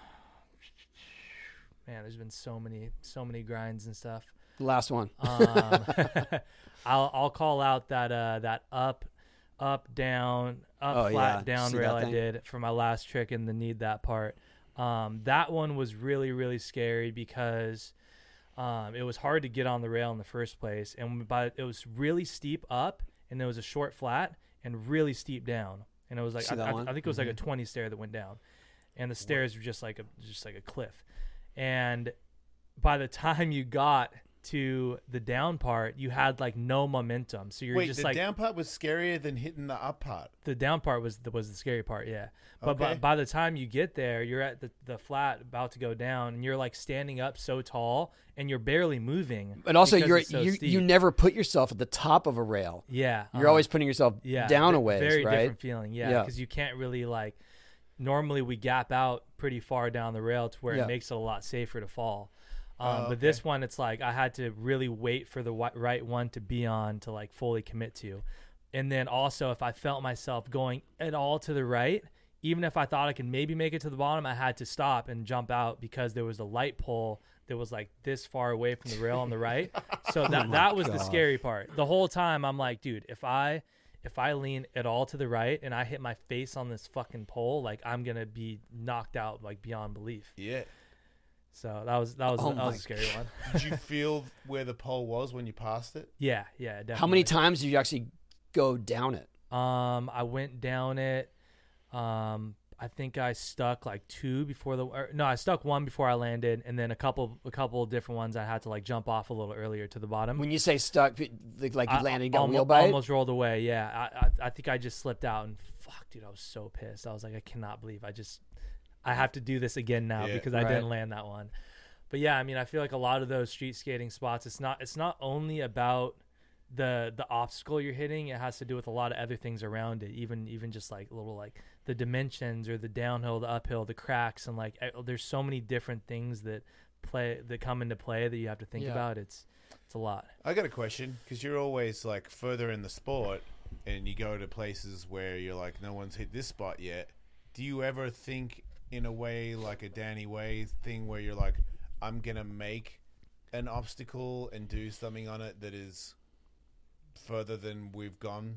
Man, there's been so many so many grinds and stuff. The last one. Um, I'll I'll call out that uh that up, up down, up Oh, flat yeah. down See rail that I thing? did for my last trick in the need that part. Um, that one was really really scary because um it was hard to get on the rail in the first place, and by it was really steep up, and there was a short flat and really steep down, and it was like See I, that I, one? I think it was like a Mhm. twenty stair that went down, and the stairs were just like a just like a cliff, and by the time you got to the down part, you had like no momentum. So you're Wait, just the like down part was scarier than hitting the up part. the down part was the was the scary part, yeah. But by, Okay. by the time you get there, you're at the, the flat about to go down, and you're like standing up so tall, and you're barely moving. But also, because you're it's so you, steep. you never put yourself at the top of a rail. yeah, You're uh-huh. always putting yourself yeah, down ve- a ways, very right? different feeling, yeah, Yeah. because you can't really like. Normally, we gap out pretty far down the rail to where Yeah. it makes it a lot safer to fall. Um, Oh, But okay. this one, it's like I had to really wait for the wi- right one to be on to like fully commit to, and then also if I felt myself going at all to the right, even if I thought I could maybe make it to the bottom, I had to stop and jump out because there was a light pole that was like this far away from the rail on the right. So that that was the scary part. The whole time I'm like, dude, if I if I lean at all to the right and I hit my face on this fucking pole, like I'm gonna be knocked out like beyond belief. Yeah. So that was that was Oh that was my a scary one. Did you feel where the pole was when you passed it? Yeah, yeah, definitely. How many times did you actually go down it? Um, I went down it. Um, I think I stuck like two before the. Or, no, I stuck one before I landed, and then a couple, a couple different ones I had to like jump off a little earlier to the bottom. When you say stuck, like like you I- landed, you got almo- wheel bite. almost rolled away. Yeah, I, I, I think I just slipped out, and fuck, dude, I was so pissed. I was like, I cannot believe I just, I have to do this again now Yeah. because I Right. didn't land that one. But yeah, I mean, I feel like a lot of those street skating spots, it's not, it's not only about the the obstacle you're hitting. It has to do with a lot of other things around it. Even even just like little like the dimensions or the downhill, the uphill, the cracks, and like there's so many different things that play that come into play that you have to think Yeah. about. It's it's a lot. I got a question because you're always like further in the sport, and you go to places where you're like, no one's hit this spot yet. Do you ever think in a way like a Danny Way thing where you're like, I'm gonna make an obstacle and do something on it that is further than we've gone?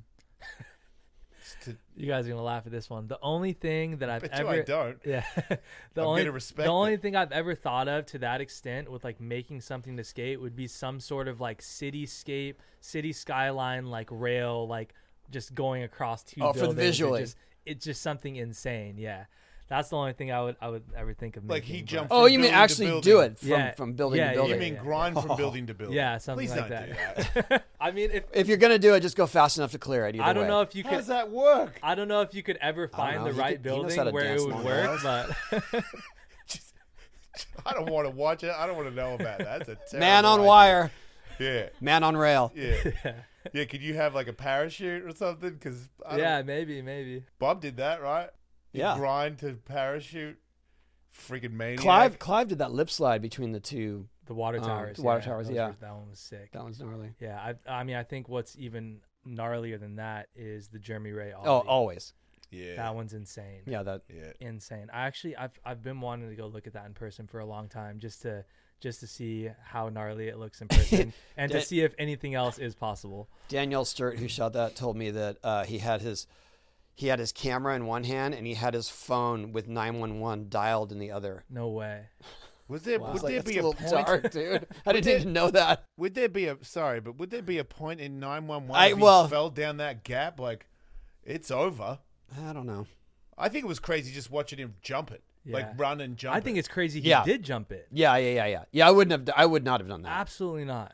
to, You guys are gonna laugh at this one. The only thing that I've bet you ever I don't. yeah, the I'm only gonna respect the only it. thing I've ever thought of to that extent with like making something to skate would be some sort of like cityscape, city skyline, like rail, like just going across two Oh, for the buildings. It visually. just- It's just something insane. Yeah, that's the only thing I would I would ever think of. Like making, he but- jumped. Oh, from you mean building to actually building. do it from, Yeah. from building Yeah, to yeah, You building? mean yeah. grind from Oh. building to building? Yeah, something Please like don't that. do that. I mean, if If you're gonna do it, just go fast enough to clear it. Either I don't way. know if you How could. does that work? I don't know if you could ever find know. the He right could- he knows building how to where it dance would long work, bars. but I don't want to watch it. I don't want to know about that. That's a terrible Man on idea. wire, Yeah, man on rail. yeah, yeah. Could you have like a parachute or something? Because yeah, maybe, maybe. Bob did that, right? You Yeah. grind to parachute. Freaking maniac. Clive, Clive did that lip slide between the two. The water Um, towers. the water yeah, towers, those yeah. were- that one was sick. That one's gnarly. Yeah, I, I mean, I think what's even gnarlier than that is the Jeremy Ray. Oh, Ollie. always. Yeah, That one's insane. Yeah, that. yeah. Insane. I actually, I've, I've been wanting to go look at that in person for a long time, just to, just to see how gnarly it looks in person, and to Did- see if anything else is possible. Daniel Sturt, who shot that, told me that uh, he had his he had his camera in one hand and he had his phone with nine one one dialed in the other. No way. Was there Wow. would It's like, there that's be a a, little point? dark, dude. I didn't there- even know that. Would there be a sorry, but would there be a point in nine one one I- if he well- fell down that gap? Like, it's over. I don't know. I think it was crazy just watching him jump it, like Yeah. run and jump. I think it. it's crazy he Yeah. did jump it. Yeah, yeah, yeah, yeah. Yeah, I wouldn't have. I would not have done that. Absolutely not.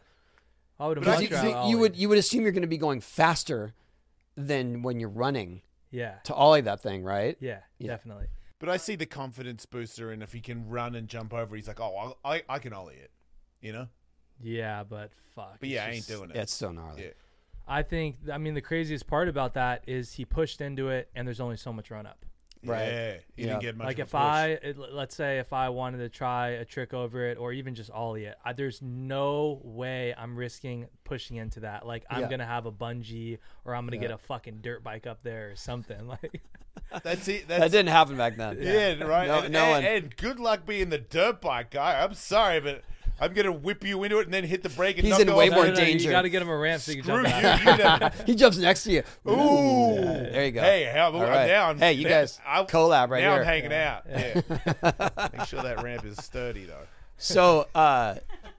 I would have But I much think You, rather you, you Ollie. would you would assume you're going to be going faster than when you're running Yeah. to ollie that thing, right? Yeah. Yeah. Definitely. But I see the confidence booster, and if he can run and jump over, he's like, oh, I'll, I I can ollie it, you know. Yeah, but fuck. But it's yeah, I ain't just- doing it. Yeah, it's so gnarly. Yeah. I think. I mean, the craziest part about that is he pushed into it, and there's only so much run up. Right. Yeah, he Yeah. didn't get much. Like of a if push. I, it, let's say, if I wanted to try a trick over it, or even just ollie it, I, there's no way I'm risking pushing into that. Like I'm Yeah. gonna have a bungee, or I'm gonna Yeah. get a fucking dirt bike up there or something. Like that's it. That That's didn't happen back then. yeah, right. No- and, no and, one- and good luck being the dirt bike guy. I'm sorry, but I'm gonna whip you into it and then hit the brake and He's knock in you way off. more No, no, no, danger. You got to get him a ramp so you can Screw jump you. out. You never- He jumps next to you. Ooh, There you go. Hey, how All right. now? I'm, Hey, you guys, I'll- collab right now here. I'm hanging out. Yeah. Make sure that ramp is sturdy though. So, uh,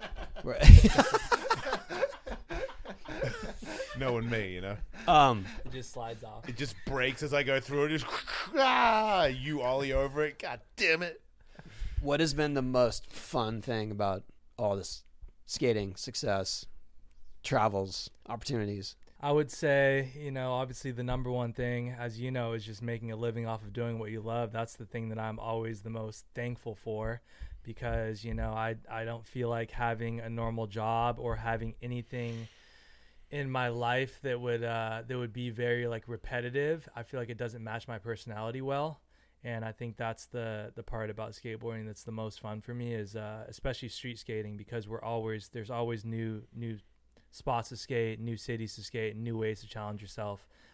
Knowing me, you know, um, It just slides off. it just breaks as I go through it. Just ah, you ollie over it. God damn it! what has been the most fun thing about all this skating success, travels, opportunities? I would say, you know, obviously the number one thing, as you know, is just making a living off of doing what you love. That's the thing that I'm always the most thankful for, because, you know, I I don't feel like having a normal job or having anything in my life that would uh, that would be very like repetitive. I feel like it doesn't match my personality well. And I think that's the the part about skateboarding that's the most fun for me is uh, especially street skating, because we're always there's always new new spots to skate, new cities to skate, new ways to challenge yourself.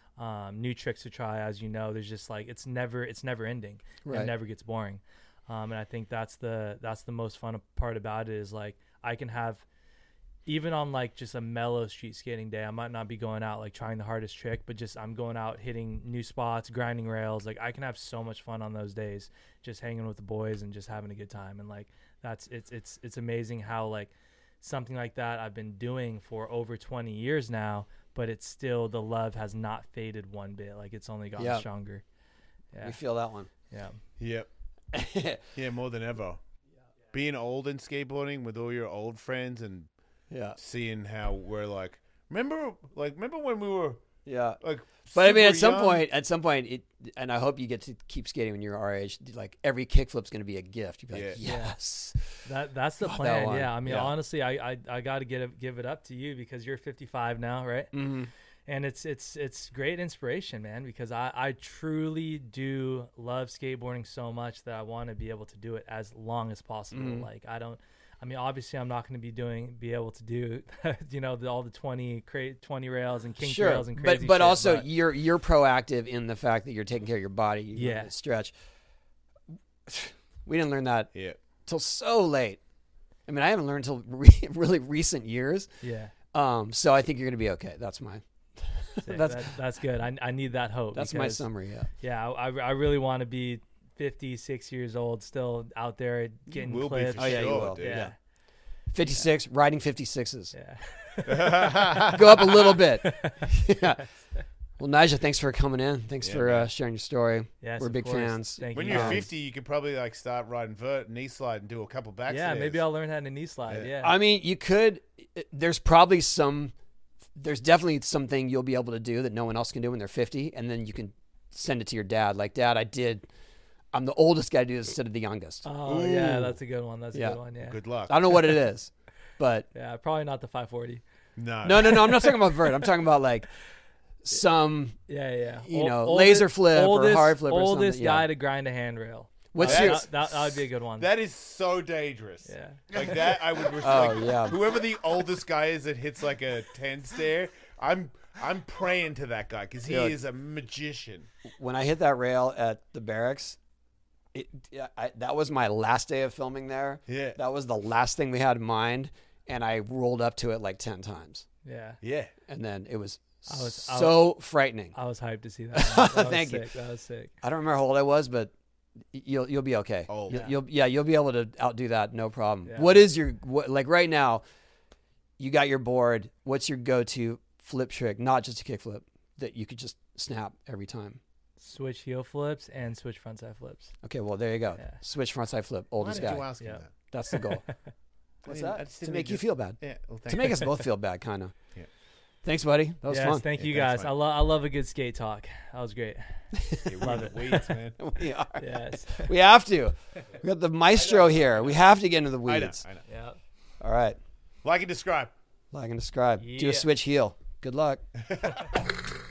um, new tricks to try. As you know, there's just like it's never it's never ending. Right. It never gets boring. Um, and I think that's the that's the most fun part about it is like I can have, even on like just a mellow street skating day, I might not be going out like trying the hardest trick, but just I'm going out hitting new spots, grinding rails. Like I can have so much fun on those days, just hanging with the boys and just having a good time. And like that's it's it's it's amazing how like something like that I've been doing for over twenty years now, but it's still the love has not faded one bit. Like it's only gotten Yep. stronger. Yeah, We feel that one. yeah, Yep. Yeah, more than ever. Being old and skateboarding with all your old friends and Yeah. seeing how we're like, remember, like, remember when we were Yeah. like, But I mean, at super some young? point, at some point, it, and I hope you get to keep skating when you're our age. Like every kickflip's going to be a gift. You'd be like, Yeah. yes. that that's the God, that plan. one. Yeah, I mean, Yeah. honestly, I I, I got to get it, give it up to you because you're fifty-five now, right? Mm-hmm. And it's it's it's great inspiration, man, because I, I truly do love skateboarding so much that I want to be able to do it as long as possible. Mhm. Like I don't, I mean, obviously I'm not going to be doing be able to do, you know, the, all the twenty cra- twenty rails and kink Sure, rails and crazy but but shit, also but you're you're proactive in the fact that you're taking care of your body. You Yeah. yeah. Stretch. We didn't learn that Yeah. till so late. I mean, I haven't learned until re- really recent years. yeah, Um, so I think you're going to be okay. That's my sick. That's- that, that's good. I I need that hope. that's my because, summary. Yeah. Yeah, I, I really want to be fifty-six years old, still out there getting will be clips. for Oh, yeah, you sure, will. dude. yeah, fifty-six, riding fifty-sixes. yeah. Go up a little bit. Yeah. Well, Nigel, thanks for coming in. Thanks Yeah, for man. uh, sharing your story. Yes, We're of big course. fans. Thank When you. you're Um, fifty, you could probably like start riding vert, knee slide, and do a couple back Yeah, stairs. maybe I'll learn how to knee slide. Yeah. Yeah. I mean, you could. There's probably some. There's definitely something you'll be able to do that no one else can do when they're fifty, and then you can send it to your dad. Like, Dad, I did. I'm the oldest guy to do this instead of the youngest. Oh yeah, Ooh. that's a good one. That's a Yeah. good one. Yeah. Good luck. I don't know what it is, but Yeah, probably not the five forty. No, no, no, no. I'm not talking about vert. I'm talking about like some. Yeah, yeah. You Ol- know, oldest- laser flip or oldest, hard flip or Oldest something, guy yeah. to grind a handrail. What's that, your? that, that, that would be a good one. That is so dangerous. yeah. Like that, I would. Res- Oh, like, yeah. Whoever the oldest guy is that hits like a ten stair, I'm I'm praying to that guy because he Dude. is a magician. When I hit that rail at the barracks, it yeah, I, that was my last day of filming there. Yeah, That was the last thing we had in mind, and I rolled up to it like ten times, Yeah. yeah. and then it was, I was- I so frightening. I was hyped to see that. One. That was Thank you. sick. That was sick. I don't remember how old I was, but y- you'll you'll be okay. Old. You'll, Yeah. you'll yeah you'll be able to outdo that, no problem. Yeah. What is your what, like right now? You got your board. What's your go-to flip trick? Not just a kick flip that you could just snap every time. Switch heel flips and switch frontside flips. Okay, well there you go. Yeah. Switch frontside flip. Why Oldest did you guy. ask him Yeah. that? That's the goal. I What's didn't- I that? just To didn't make you just- feel bad. Yeah. Well, thank To make you. us both feel bad, kind of. Yeah. Thanks, buddy. That was yes, fun. thank Yeah, you thanks, guys. man. I love I love a good skate talk. That was great. Yeah, we're Love in it. the weeds, man. we are. Yes. We have to. We got the maestro here. We have to get into the I know. weeds. I know. yeah. All right. Like and describe. Like and describe. Do Yeah. a switch heel. Good luck.